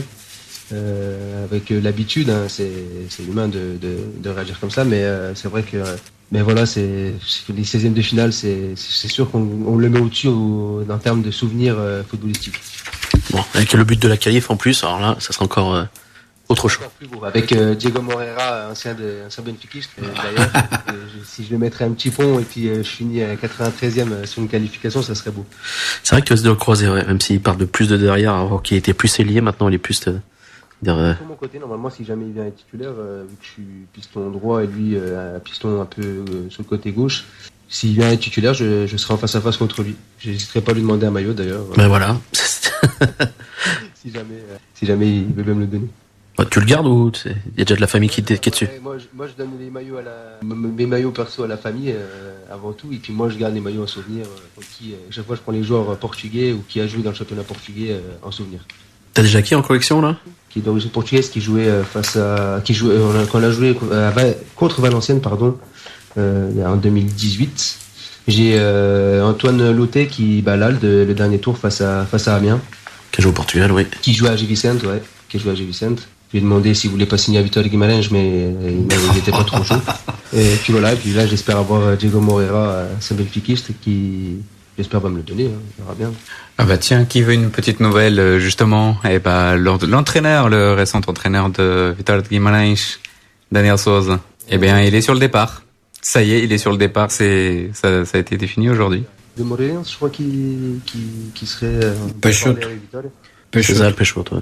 Euh, avec euh, l'habitude, hein, c'est, c'est humain de, de, de réagir comme ça, mais euh, c'est vrai que euh, mais voilà, c'est, c'est les seizièmes de finale, c'est, c'est sûr qu'on on le met au-dessus au, en termes de souvenirs euh, footballistiques. Bon, avec le but de la qualif en plus, alors là, ça sera encore euh, autre chose. Avec euh, Diego Moreira, ancien, de, ancien benfiquiste, euh, d'ailleurs, euh, je, si je le mettrais un petit pont et puis euh, je finis à quatre-vingt-treizième sur une qualification, ça serait beau. C'est vrai que de le croiser, ouais, même s'il part de plus de derrière, alors qu'il était plus ailier, maintenant il est plus... Euh, De mon côté, normalement, si jamais il vient être titulaire, euh, vu que je suis piston droit et lui euh, un piston un peu euh, sur le côté gauche, s'il vient être titulaire, je, je serai en face à face contre lui. J'hésiterai pas à lui demander un maillot d'ailleurs. Ben voilà. si jamais, euh, si jamais il veut même le donner. Bah, tu le gardes ou il y a déjà de la famille qui, qui est dessus? Ouais, moi, je, moi, je donne les maillots à la, mes maillots perso à la famille euh, avant tout, et puis moi, je garde les maillots en souvenir. Euh, qui, euh, chaque fois, je prends les joueurs portugais ou qui a joué dans le championnat portugais euh, en souvenir. T'as déjà qui en collection là? Qui est d'origine portugaise, qui jouait face à, qui jouait, on a, quand on a joué contre Valenciennes, pardon, euh, en deux mille dix-huit. J'ai euh, Antoine Loté qui bat là le, le dernier tour face à face à Amiens. Qui joue au Portugal, oui. Qui joue à Gil Vicente, ouais. Qui joue à Gil Vicente. Je lui ai demandé s'il voulait pas signer à Vitória Guimarães, mais il n'était pas trop chaud. Et puis voilà, et puis là j'espère avoir Diego Moreira, c'est un Benfiquiste qui j'espère va me le donner, hein. On verra bien. Ah bah tiens, qui veut une petite nouvelle justement? Eh bah l'entraîneur, le récent entraîneur de Vitória Guimarães, Daniel Souza, eh bien il est sur le départ. Ça y est, il est sur le départ, c'est ça, ça a été défini aujourd'hui. De Moreira, je crois qu'il qui, qui serait euh, Peixoto. César Peixoto.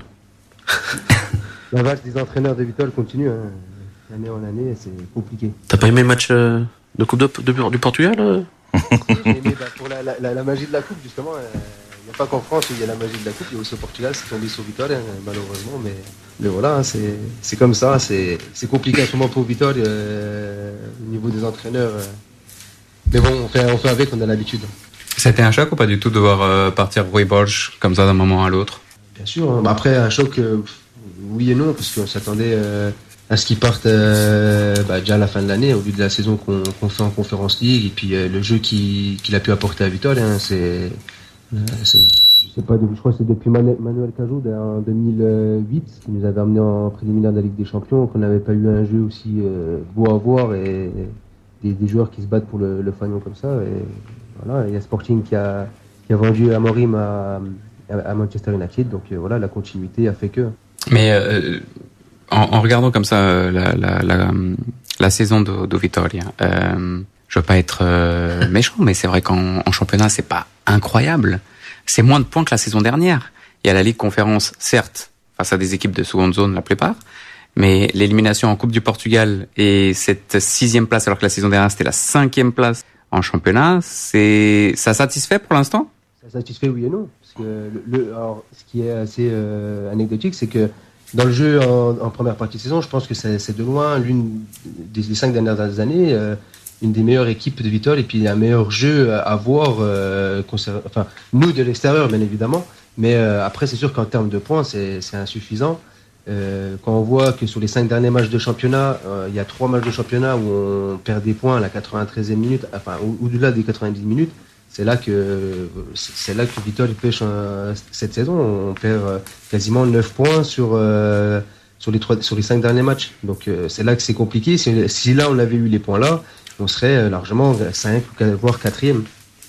La vague des entraîneurs de Vitória continue, hein. D'année en année, c'est compliqué. T'as pas aimé le match euh, de Coupe de, de, du Portugal euh J'ai aimé bah, pour la, la, la magie de la Coupe, justement. Il euh, n'y a pas qu'en France où il y a la magie de la Coupe, il y a aussi au Portugal, c'est tombé sur Vitória, malheureusement. Mais, mais voilà, hein, c'est, c'est comme ça, c'est, c'est compliqué en ce moment pour Vitória euh, au niveau des entraîneurs. Euh. Mais bon, on fait, on fait avec, on a l'habitude. C'était un choc ou pas du tout de voir euh, partir Rui Borges comme ça d'un moment à l'autre? Bien sûr, hein. Bah, après un choc, euh, oui et non, parce qu'on s'attendait euh, à ce qu'ils partent euh, bah, déjà à la fin de l'année, au vu de la saison qu'on, qu'on fait en Conference League, et puis euh, le jeu qu'il, qu'il a pu apporter à Vitória, hein, c'est, euh, c'est, je sais pas, je crois que c'est depuis Manuel, Manuel Cajou en deux mille huit, qui nous avait amené en préliminaire de la Ligue des Champions, qu'on n'avait pas eu un jeu aussi euh, beau à voir, et des, des joueurs qui se battent pour le, le fanion comme ça, et voilà, il y a Sporting qui a, qui a vendu Amorim à, à Manchester United, donc euh, voilà, la continuité a fait que. Mais euh, en, en regardant comme ça la, la, la, la saison de, de Vitória, euh, je veux pas être euh, méchant, mais c'est vrai qu'en en championnat c'est pas incroyable. C'est moins de points que la saison dernière. Il y a la Ligue Conférence, certes, face à des équipes de seconde zone la plupart, mais l'élimination en Coupe du Portugal et cette sixième place, alors que la saison dernière c'était la cinquième place en championnat, c'est ça satisfait pour l'instant? Ça satisfait oui et non. Parce que le, le, alors, ce qui est assez euh, anecdotique, c'est que dans le jeu en, en première partie de saison, je pense que c'est, c'est de loin l'une des, des cinq dernières années, euh, une des meilleures équipes de Vitória et puis un meilleur jeu à voir, euh, conser- enfin nous de l'extérieur bien évidemment, mais euh, après c'est sûr qu'en termes de points c'est, c'est insuffisant. Euh, quand on voit que sur les cinq derniers matchs de championnat, euh, il y a trois matchs de championnat où on perd des points à la quatre-vingt-treizième minute, enfin au- au-delà des quatre-vingt-dix minutes. C'est là que c'est là que Vitória pêche euh, cette saison. On perd euh, quasiment neuf points sur euh, sur les trois sur les cinq derniers matchs. Donc euh, c'est là que c'est compliqué. Si, si là on avait eu les points là, on serait largement cinq voire quatrième.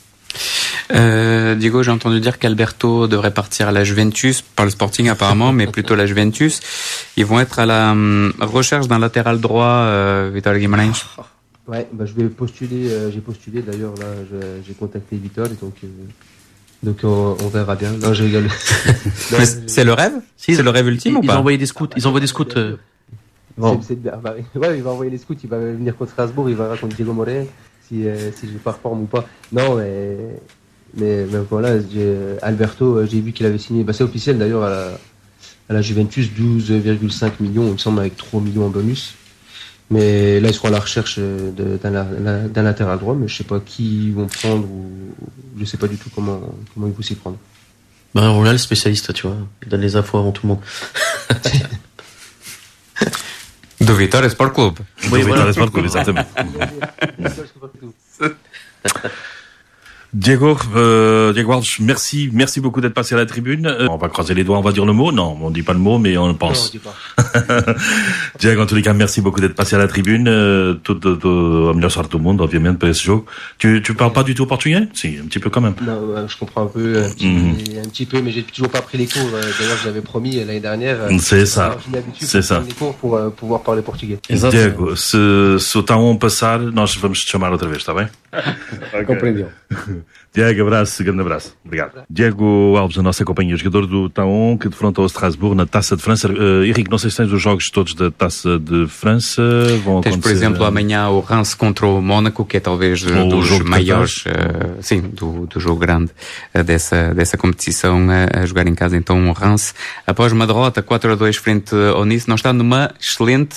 Euh, Diego, j'ai entendu dire qu'Alberto devrait partir à la Juventus, pas le Sporting apparemment, mais plutôt la Juventus. Ils vont être à la um, recherche d'un latéral droit, euh, Vitória Guimarães. Ouais, bah je vais postuler. Euh, j'ai postulé d'ailleurs là. Je, j'ai contacté Vitória, donc euh, donc on, on verra bien. Non, je rigole. Non, mais c'est le rêve. Si, c'est le rêve ultime ils, ou pas? Ils ont envoyé des scouts. Ils envoient des scouts. Euh... Bon. C'est, c'est, bah, ouais, il va envoyer les scouts. Il va venir contre Strasbourg. Il va verra contre Diego Moreira si euh, si je performe ou pas. Non, mais mais, mais voilà. J'ai, Alberto, j'ai vu qu'il avait signé. Bah, c'est officiel d'ailleurs à la à la Juventus, douze virgule cinq millions, il me semble, avec trois millions en bonus. Mais là, ils seront à la recherche de, d'un, d'un latéral droit, mais je sais pas qui ils vont prendre ou je sais pas du tout comment, comment ils vont s'y prendre. Ben, on a le spécialiste, tu vois. Il donne les infos avant tout le monde. Do Vitória Sport Club. Oui, Do Vitória Sport Club, exactement. Diego, euh, Diego Alves, merci, merci beaucoup d'être passé à la tribune. Euh, on va croiser les doigts, on va dire le mot. Non, on dit pas le mot, mais on le pense. Non, on dit pas. Diego, en tous les cas, merci beaucoup d'être passé à la tribune. Euh, tout, tout, tout, a melhor sorte do mundo, obviamente, pour ce jogo. Tu, tu parles pas du tout portugais? Si, un petit peu quand même. Non, euh, je comprends un peu, un petit, mm-hmm. un petit peu, mais j'ai toujours pas pris les cours. D'ailleurs, je l'avais promis l'année dernière. C'est ça. C'est ça. Les cours pour euh, pouvoir parler portugais. Exato. Diego, se, se o Taon passar, nós vamos te chamar outra vez, está bem? Compreendeu. Diego, abraço, grande abraço. Obrigado. Diego Alves, a nossa companhia, jogador do Taon, que defrontou o Strasbourg na Taça de França. Uh, Henrique, não sei se tens os jogos todos da Taça de França. Vão tens, acontecer... por exemplo, amanhã o Reims contra o Mónaco, que é talvez o dos maiores, uh, sim, do, do jogo grande uh, dessa, dessa competição, uh, a jogar em casa. Então o Reims, após uma derrota quatro a dois frente ao Nice, não está numa excelente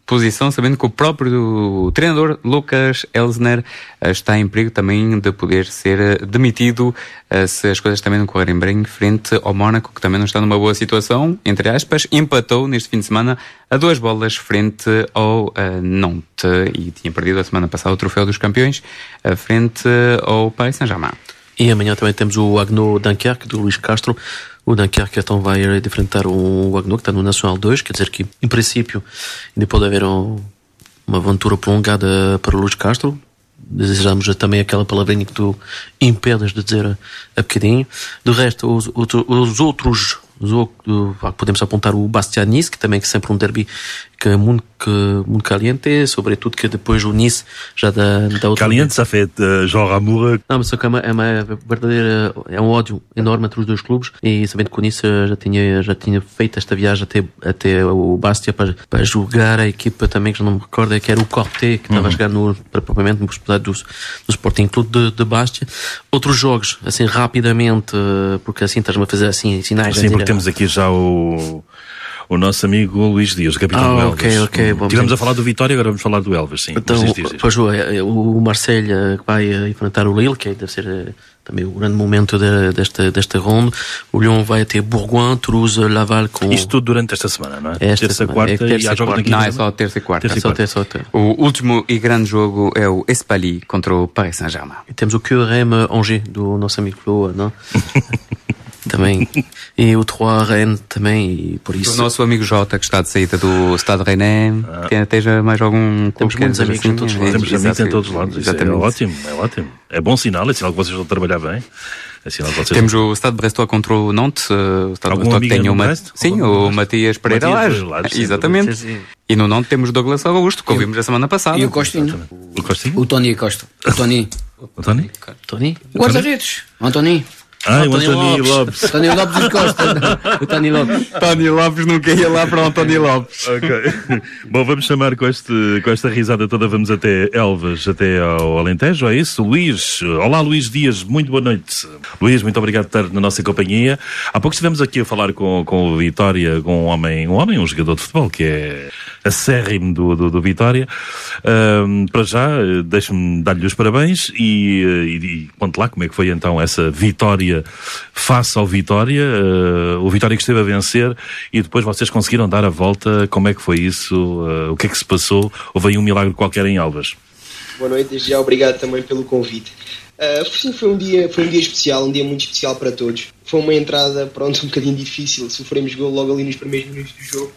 posição, sabendo que o próprio treinador Lucas Elsner está em perigo também de poder ser demitido se as coisas também não correrem bem frente ao Mónaco, que também não está numa boa situação, entre aspas, empatou neste fim de semana a duas bolas frente ao uh, Nantes e tinha perdido a semana passada o troféu dos campeões uh, frente ao Paris Saint-Germain. E amanhã também temos o Haguenau Dunkerque do Luís Castro. O Dunkerque então vai enfrentar o Haguenau, que está no Nacional dois, quer dizer que em princípio ainda pode haver um, uma aventura prolongada para o Luís Castro. Desejamos também aquela palavrinha que tu impedes de dizer a bocadinho. Do resto, os, os, os outros, os outros, podemos apontar o Bastia Nice, que também é sempre um derby que é muito, que, muito caliente, sobretudo que depois o Nice já dá, dá outra... Caliente, ça fait uh, genre amour. Não, mas só que é uma, é uma verdadeira, é um ódio enorme entre os dois clubes, e sabendo que o Nice já tinha, já tinha feito esta viagem até, até o Bastia para, para jogar a equipa também, que já não me recordo, que era o Corté, que estava uhum. a jogar no, propriamente no possibilidade do, do Sporting Clube de, de Bastia. Outros jogos, assim, rapidamente, porque assim estás-me a fazer assim, sinais. Sim, porque temos aqui já o... o nosso amigo Luís Dias, o capitão ah, do okay, Elvas. Okay, bom, Tivemos sim. a falar do Vitória, agora vamos falar do Elvas, sim. Então, diz, diz, diz. Pois, o Marseille que vai enfrentar o Lille, que deve ser também o grande momento de, desta, desta ronda. O Lyon vai ter Bourgoin, Toulouse, Laval com... Isto tudo durante esta semana, não é? Esta terça, semana. quarta é terça, e há jogos quarta. na Não, é só terça e quarta. Terça, é só terça, terça. O último e grande jogo é o Espali contra o Paris Saint-Germain. E temos o Q R M Angers, do nosso amigo Flo, não? Também. E o Troyes Rennes também, e por isso... O nosso amigo Jota, que está de saída do Stade Rennais, ah. esteja mais algum... Temos muitos amigos assim, em todos os lados. Temos amigos em todos os lados. Isso é ótimo, é ótimo. É bom sinal, é sinal que vocês vão trabalhar bem. É sinal que vocês Temos vão... o Stade de Brestois contra o Nantes. O Stade Algum de Brestois amigo tem no uma... Brest? Sim, o Matias Pereira Lage. Exatamente. Sim, sim. E no Nantes temos o Douglas Augusto, que ouvimos a semana passada. E o Costinho. O Costinho? O Tony Costa. O Tony. O Tony? Tony? O guarda-redes. O Antoni. Ah, o Antoni Lopes. Antoni Lopes e Costa. O Tony Lopes. Tony Lopes nunca ia lá para o Antoni Lopes. Ok. Bom, vamos chamar com, este, com esta risada toda, vamos até Elvas, até ao Alentejo, é isso? Luís. Olá, Luís Dias, muito boa noite. Luís, muito obrigado por estar na nossa companhia. Há pouco estivemos aqui a falar com, com o Vitória, com um homem, um homem, um jogador de futebol, que é acérrimo do, do, do Vitória. Um, para já, deixe-me dar-lhe os parabéns e, e, e conte lá como é que foi então essa vitória face ao Vitória, uh, o Vitória que esteve a vencer e depois vocês conseguiram dar a volta. Como é que foi isso? Uh, o que é que se passou? Houve aí um milagre qualquer em Elvas? Boa noite, desde já obrigado também pelo convite. Uh, sim, foi um dia, foi um dia especial, um dia muito especial para todos. Foi uma entrada, pronto, um bocadinho difícil, sofremos gol logo ali nos primeiros minutos do jogo,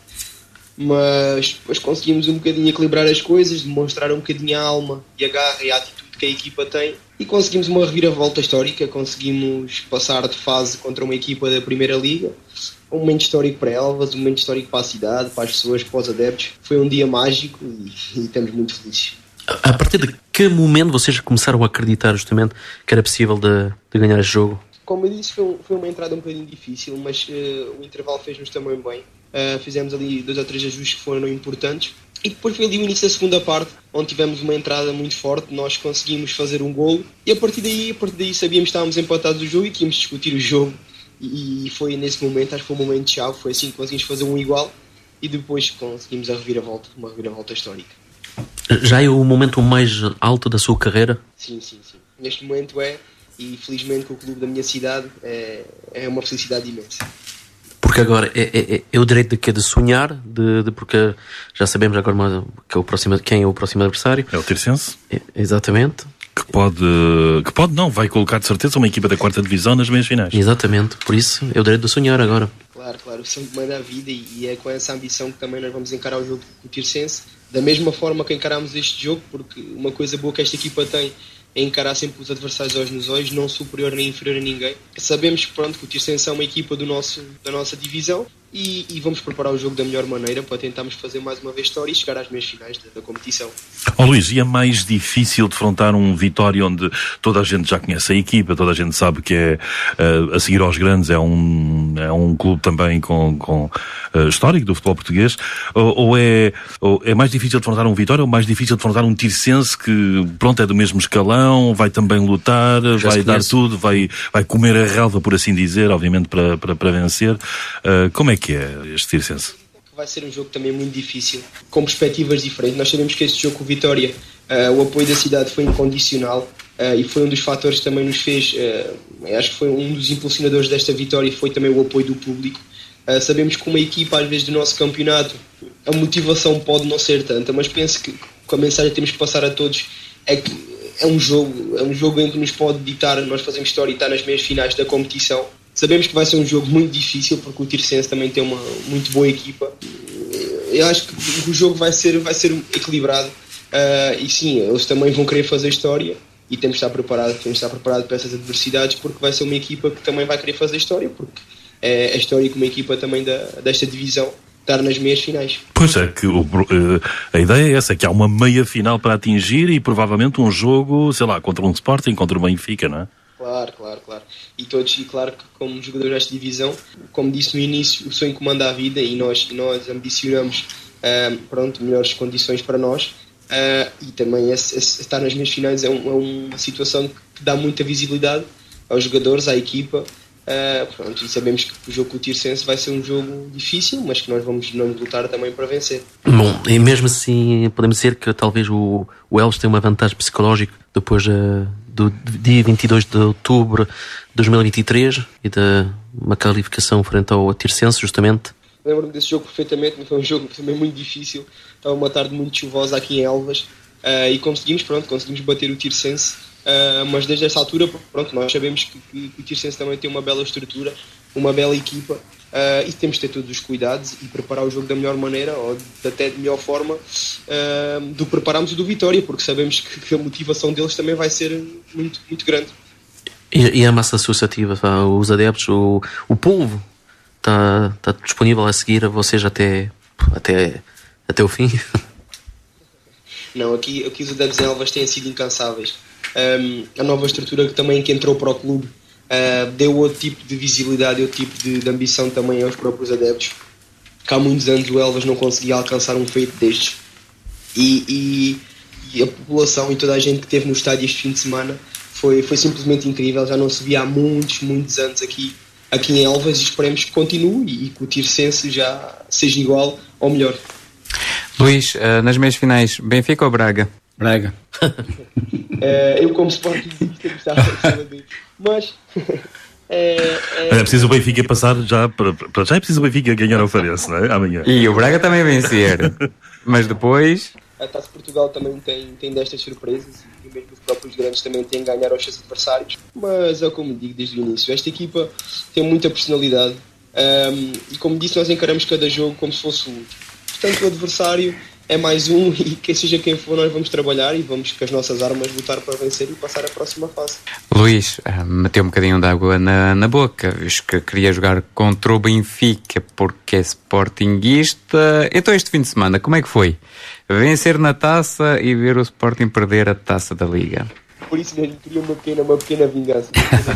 mas depois conseguimos um bocadinho equilibrar as coisas, demonstrar um bocadinho a alma e a garra e a atitude que a equipa tem, e conseguimos uma reviravolta histórica, conseguimos passar de fase contra uma equipa da Primeira Liga, um momento histórico para Elvas, um momento histórico para a cidade, para as pessoas, para os adeptos. Foi um dia mágico e, e estamos muito felizes. A partir de que momento vocês começaram a acreditar justamente que era possível de, de ganhar este jogo? Como eu disse, foi, foi uma entrada um bocadinho difícil, mas uh, o intervalo fez-nos também bem. Uh, fizemos ali dois ou três ajustes que foram importantes. E depois foi ali o início da segunda parte, onde tivemos uma entrada muito forte, nós conseguimos fazer um golo, e a partir daí, a partir daí sabíamos que estávamos empatados o jogo e que íamos discutir o jogo, e, e foi nesse momento, acho que foi um momento chave, foi assim que conseguimos fazer um igual, e depois conseguimos a reviravolta, uma reviravolta histórica. Já é o momento mais alto da sua carreira? Sim, sim, sim. Neste momento é, e felizmente com o clube da minha cidade, é, é uma felicidade imensa. Porque agora é, é, é o direito de, que é de sonhar, de, de, porque já sabemos agora que é o próximo, quem é o próximo adversário. É o Tirsense. É, exatamente. Que pode, que pode não, vai colocar de certeza uma equipa da quarta divisão nas meias finais. Exatamente, por isso é o direito de sonhar agora. Claro, claro, o sonho que manda a vida, e, e é com essa ambição que também nós vamos encarar o jogo com o Tirsense, da mesma forma que encaramos este jogo, porque uma coisa boa que esta equipa tem é encarar sempre os adversários olhos nos olhos, não superior nem inferior a ninguém. Sabemos pronto, que o Tirsense é uma equipa do nosso, da nossa divisão, e, e vamos preparar o jogo da melhor maneira para tentarmos fazer mais uma vez história e chegar às meias finais da, da competição. Oh, Luís, e é mais difícil defrontar um Vitória onde toda a gente já conhece a equipa, toda a gente sabe que é, uh, a seguir aos grandes, é um, é um clube também com, com uh, histórico do futebol português, ou, ou, é, ou é mais difícil defrontar um Vitória, ou mais difícil defrontar um Tirsense que, pronto, é do mesmo escalão, vai também lutar, já vai dar tudo, vai, vai comer a relva, por assim dizer, obviamente para, para, para vencer. Uh, como é que é este Tirsense? vai ser um jogo também muito difícil, com perspectivas diferentes. Nós sabemos que este jogo com o Vitória, uh, o apoio da cidade foi incondicional uh, e foi um dos fatores que também nos fez, uh, acho que foi um dos impulsionadores desta vitória, foi também o apoio do público. Uh, sabemos que uma equipa, às vezes, do nosso campeonato, a motivação pode não ser tanta, mas penso que, que a mensagem que temos que passar a todos é que é um jogo, é um jogo em que nos pode ditar, nós fazemos história e está nas meias finais da competição. Sabemos que vai ser um jogo muito difícil, porque o Tirsense também tem uma muito boa equipa. Eu acho que o jogo vai ser, vai ser equilibrado, uh, e sim, eles também vão querer fazer história e temos de estar preparados, temos de estar preparados para essas adversidades, porque vai ser uma equipa que também vai querer fazer história, porque é a história com uma equipa também da, desta divisão estar nas meias finais. Pois é, que o, a ideia é essa, que há uma meia final para atingir e provavelmente um jogo, sei lá, contra um Sporting, contra o Benfica, não é? Claro, claro, claro. E todos, e claro que como jogadores desta divisão, como disse no início, o sonho comanda a vida e nós, nós ambicionamos uh, pronto, melhores condições para nós, uh, e também esse, esse, estar nas meias finais é, um, é uma situação que dá muita visibilidade aos jogadores, à equipa. Uh, pronto, e sabemos que o jogo com o Tirsense vai ser um jogo difícil, mas que nós vamos, vamos lutar também para vencer. Bom, e mesmo assim podemos dizer que talvez o, o Elves tem uma vantagem psicológica depois uh, do dia vinte e dois de outubro de dois mil e vinte e três e de uma qualificação frente ao Tirsense, justamente. Lembro-me desse jogo perfeitamente, mas foi um jogo também muito difícil. Estava uma tarde muito chuvosa aqui em Elvas, uh, e conseguimos, pronto, conseguimos bater o Tirsense. Uh, mas desde essa altura, pronto, nós sabemos que, que, que o Tirsense também tem uma bela estrutura, uma bela equipa, uh, e temos de ter todos os cuidados e preparar o jogo da melhor maneira, ou de, até de melhor forma, uh, do que preparamos o do Vitória, porque sabemos que, que a motivação deles também vai ser muito, muito grande. E, e a massa associativa, os adeptos, o, o povo está, está disponível a seguir a vocês até, até, até o fim? Não, aqui, aqui os adeptos em Elvas têm sido incansáveis. Um, a nova estrutura que também que entrou para o clube uh, deu outro tipo de visibilidade, outro tipo de, de ambição também aos próprios adeptos, que há muitos anos o Elvas não conseguia alcançar um feito destes, e, e, e a população e toda a gente que esteve no estádio este fim de semana foi, foi simplesmente incrível. Já não se via há muitos, muitos anos aqui, aqui em Elvas, e esperemos que continue e que o Tirsense já seja igual ou melhor. Luís, uh, nas meias finais, Benfica ou Braga? Braga. É, eu como sportingista gostava de saber, mas é, é... é preciso o Benfica passar já para, para já é preciso o Benfica ganhar ao Farense, não é? Amanhã. E o Braga também vencer, mas depois a Taça de Portugal também tem, tem destas surpresas, e mesmo os próprios grandes também têm a ganhar aos seus adversários, mas é como digo desde o início, esta equipa tem muita personalidade, um, e como disse, nós encaramos cada jogo como se fosse o último. Portanto, o adversário é mais um, e que seja quem for, nós vamos trabalhar e vamos com as nossas armas lutar para vencer e passar a próxima fase. Luís, meteu um bocadinho de água na, na boca, visto que queria jogar contra o Benfica porque é sportinguista. Então este fim de semana, como é que foi? Vencer na taça e ver o Sporting perder a taça da Liga. Por isso mesmo queria uma pequena, uma pequena vingança.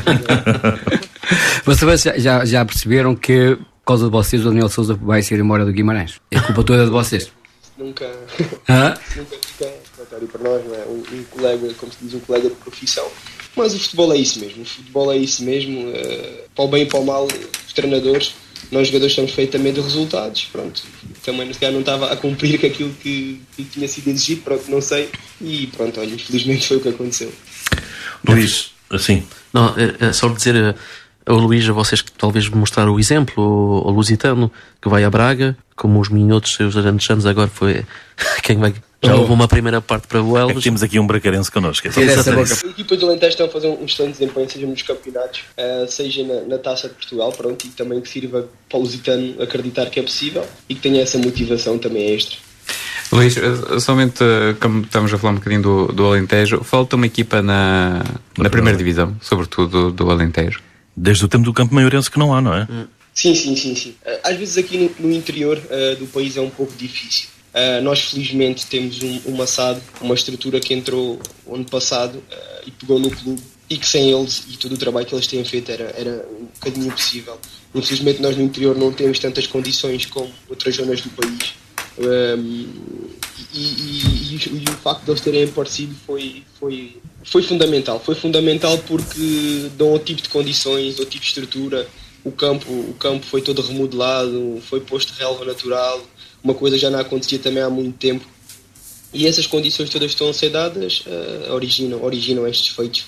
Vocês já, já, já perceberam que, por causa de vocês, o Daniel Sousa vai ser embora do Guimarães? É culpa toda de vocês. Nunca, ah? nunca fica notório para nós, não é? Um, um colega, como se diz, um colega de profissão. Mas o futebol é isso mesmo, o futebol é isso mesmo, uh, para o bem e para o mal, os treinadores, nós jogadores estamos feitos também de resultados, pronto. Também se calhar não estava a cumprir com aquilo que, que tinha sido exigido, pronto, não sei, e pronto, olha, infelizmente foi o que aconteceu. Luís, assim. Não, é, é só dizer ao Luís, a vocês que talvez mostrar o exemplo, ao, ao Lusitano, que vai a Braga, como os minhotos seus grandes anos, agora foi quem vai. Já houve uma primeira parte para o Elvas. É, temos aqui um bracarense connosco. É a equipa do Alentejo estão a fazer um excelente desempenho, seja nos campeonatos, uh, seja na, na Taça de Portugal, pronto, e também que sirva para o Lusitano acreditar que é possível e que tenha essa motivação também extra. Luís, somente como estamos a falar um bocadinho do, do Alentejo, falta uma equipa na, na primeira divisão, sobretudo do, do Alentejo. Desde o tempo do Campo Maiorense que não há, não é? Sim, sim, sim, sim. Às vezes aqui no, no interior uh, do país é um pouco difícil. Uh, nós felizmente temos um, uma S A D, uma estrutura que entrou ano passado uh, e pegou no clube, e que sem eles e todo o trabalho que eles têm feito era, era um bocadinho impossível. Infelizmente nós no interior não temos tantas condições como outras zonas do país. Um, e, e, e, e o facto de eles terem aparecido foi, foi, foi fundamental. Foi fundamental porque dão outro tipo de condições, outro tipo de estrutura, o campo, o campo foi todo remodelado, foi posto relva natural, uma coisa já não acontecia também há muito tempo. E essas condições todas estão a ser dadas, uh, originam, originam estes feitos.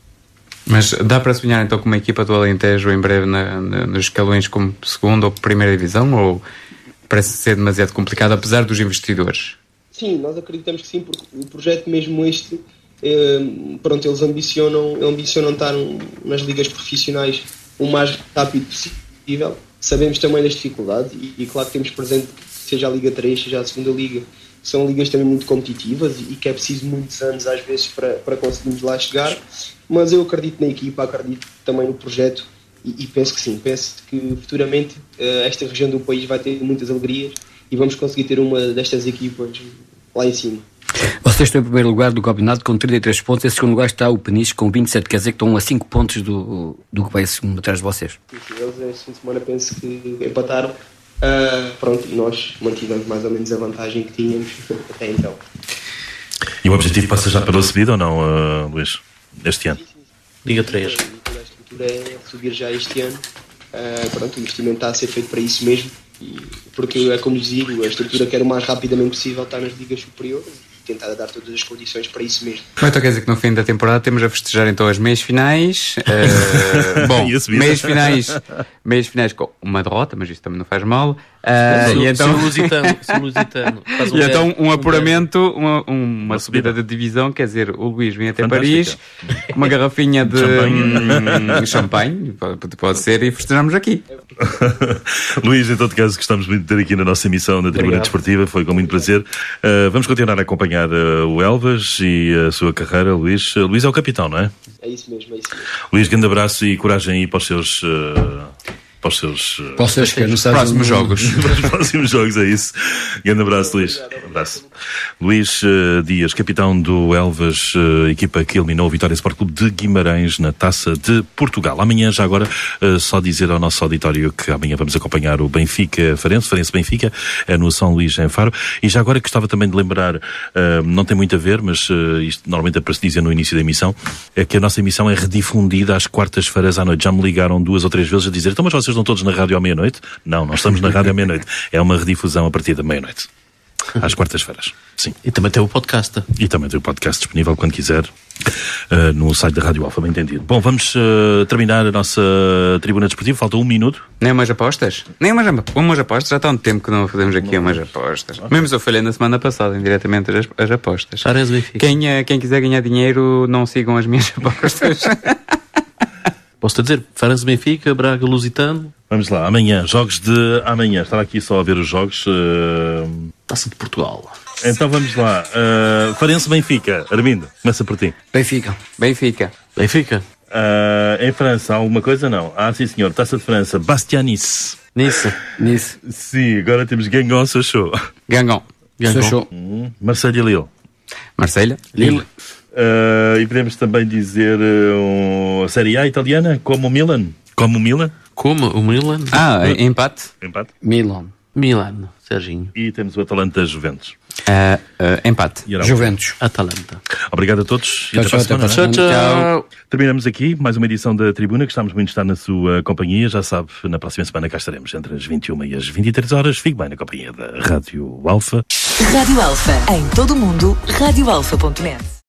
Mas dá para sonhar então com uma equipa do Alentejo em breve na, na, nos escalões como segunda ou primeira divisão, ou parece ser demasiado complicado apesar dos investidores? Sim, nós acreditamos que sim, porque o projeto mesmo este, eh, pronto, eles ambicionam, ambicionam estar nas ligas profissionais o mais rápido possível. Sabemos também das dificuldades e, e claro que temos presente que seja a Liga três, seja a segunda Liga, são ligas também muito competitivas e que é preciso muitos anos às vezes para, para conseguirmos lá chegar, mas eu acredito na equipa, acredito também no projeto e, e penso que sim, penso que futuramente uh, esta região do país vai ter muitas alegrias e vamos conseguir ter uma destas equipas lá em cima. Vocês estão em primeiro lugar do campeonato com trinta e três pontos, em segundo lugar está o Peniche com vinte e sete, quer dizer que estão a cinco pontos do, do que vai segundo atrás de vocês. Sim, sim, eles este fim de semana penso que empataram. Uh, pronto, e nós mantivemos mais ou menos a vantagem que tínhamos até então. E o objetivo passa já pela subida ou não, uh, Luís? Este ano? Sim, sim, sim. Liga três. A estrutura é subir já este ano. Uh, pronto, o investimento está a ser feito para isso mesmo. E, porque é como lhes digo, a estrutura quer o mais rapidamente possível estar nas ligas superiores e tentar dar todas as condições para isso mesmo. Então quer dizer que no fim da temporada temos a festejar então as meias finais. Uh, bom, meias finais, meias finais com uma derrota, mas isso também não faz mal. Uh, se, e então, se o Lusitano, se o Lusitano faz um e então dez, um apuramento, um uma, uma, uma subida de divisão, quer dizer, o Luís vem até Fantástica. Paris com uma garrafinha de champanhe, hum, champanhe pode, pode ser, e festejamos aqui. Luís, em todo caso, gostamos muito de ter aqui na nossa emissão na Tribuna Desportiva, foi com muito prazer. Uh, vamos continuar a acompanhar uh, o Elvas e a sua carreira, Luís. Uh, Luís é o capitão, não é? É isso mesmo, é isso mesmo. Luís, grande abraço e coragem aí para os seus... Uh, para os seus... Uh, para os seus que próximos jogos. para os próximos jogos, é isso. Grande abraço, Luís. Um abraço. Luís uh, Dias, capitão do Elvas, uh, equipa que eliminou o Vitória Sport Clube de Guimarães na Taça de Portugal. Amanhã, já agora, uh, só dizer ao nosso auditório que amanhã vamos acompanhar o Benfica Farense, Farense Benfica, é no São Luís em Faro. E já agora gostava também de lembrar, uh, não tem muito a ver, mas uh, isto normalmente é para se dizer no início da emissão, é que a nossa emissão é redifundida às quartas-feiras à noite. Já me ligaram duas ou três vezes a dizer, então mas vocês estão todos na rádio à meia-noite? Não, nós estamos na rádio à meia-noite. É uma redifusão a partir da meia-noite. Às quartas-feiras, sim. E também tem o podcast. E também tem o podcast disponível quando quiser uh, no site da Rádio Alfa, bem entendido. Bom, vamos uh, terminar a nossa tribuna desportiva. Falta um minuto. Nem umas apostas? Nem umas, umas apostas? Já está há um tempo que não fazemos aqui umas apostas. Mesmo eu falhei na semana passada indiretamente as, as apostas. Quem, quem quiser ganhar dinheiro, não sigam as minhas apostas. Posso-te dizer, Farense Benfica, Braga Lusitano. Vamos lá, amanhã, jogos de amanhã. Estava aqui só a ver os jogos. Uh... Taça de Portugal. Então vamos lá. Uh, Farense Benfica. Armindo, começa por ti. Benfica. Benfica. Benfica. Uh, em França, há alguma coisa? Não. Ah, sim senhor. Taça de França. Bastia-Nice. Nice. Nice. Sim, agora temos Guingamp, Sochaux. Gangon. Sochaux. Hum, Marselha-Lille. Marselha. Lille. Uh, e podemos também dizer uh, a Série A italiana, como o Milan. Como o Milan. Como o Milan. Ah, empate. Empate. Milan. Milan, Serginho. E temos o Atalanta Juventus. Uh, uh, empate. Juventus. Atalanta. Obrigado a todos. Tchau, e até tchau, para a semana. Tchau, tchau. Terminamos aqui mais uma edição da Tribuna. Gostamos muito de estar na sua companhia. Já sabe, na próxima semana cá estaremos entre as vinte e uma e as vinte e três horas. Fique bem na companhia da Rádio Alfa. Rádio Alfa, em todo o mundo, rádio alfa ponto net.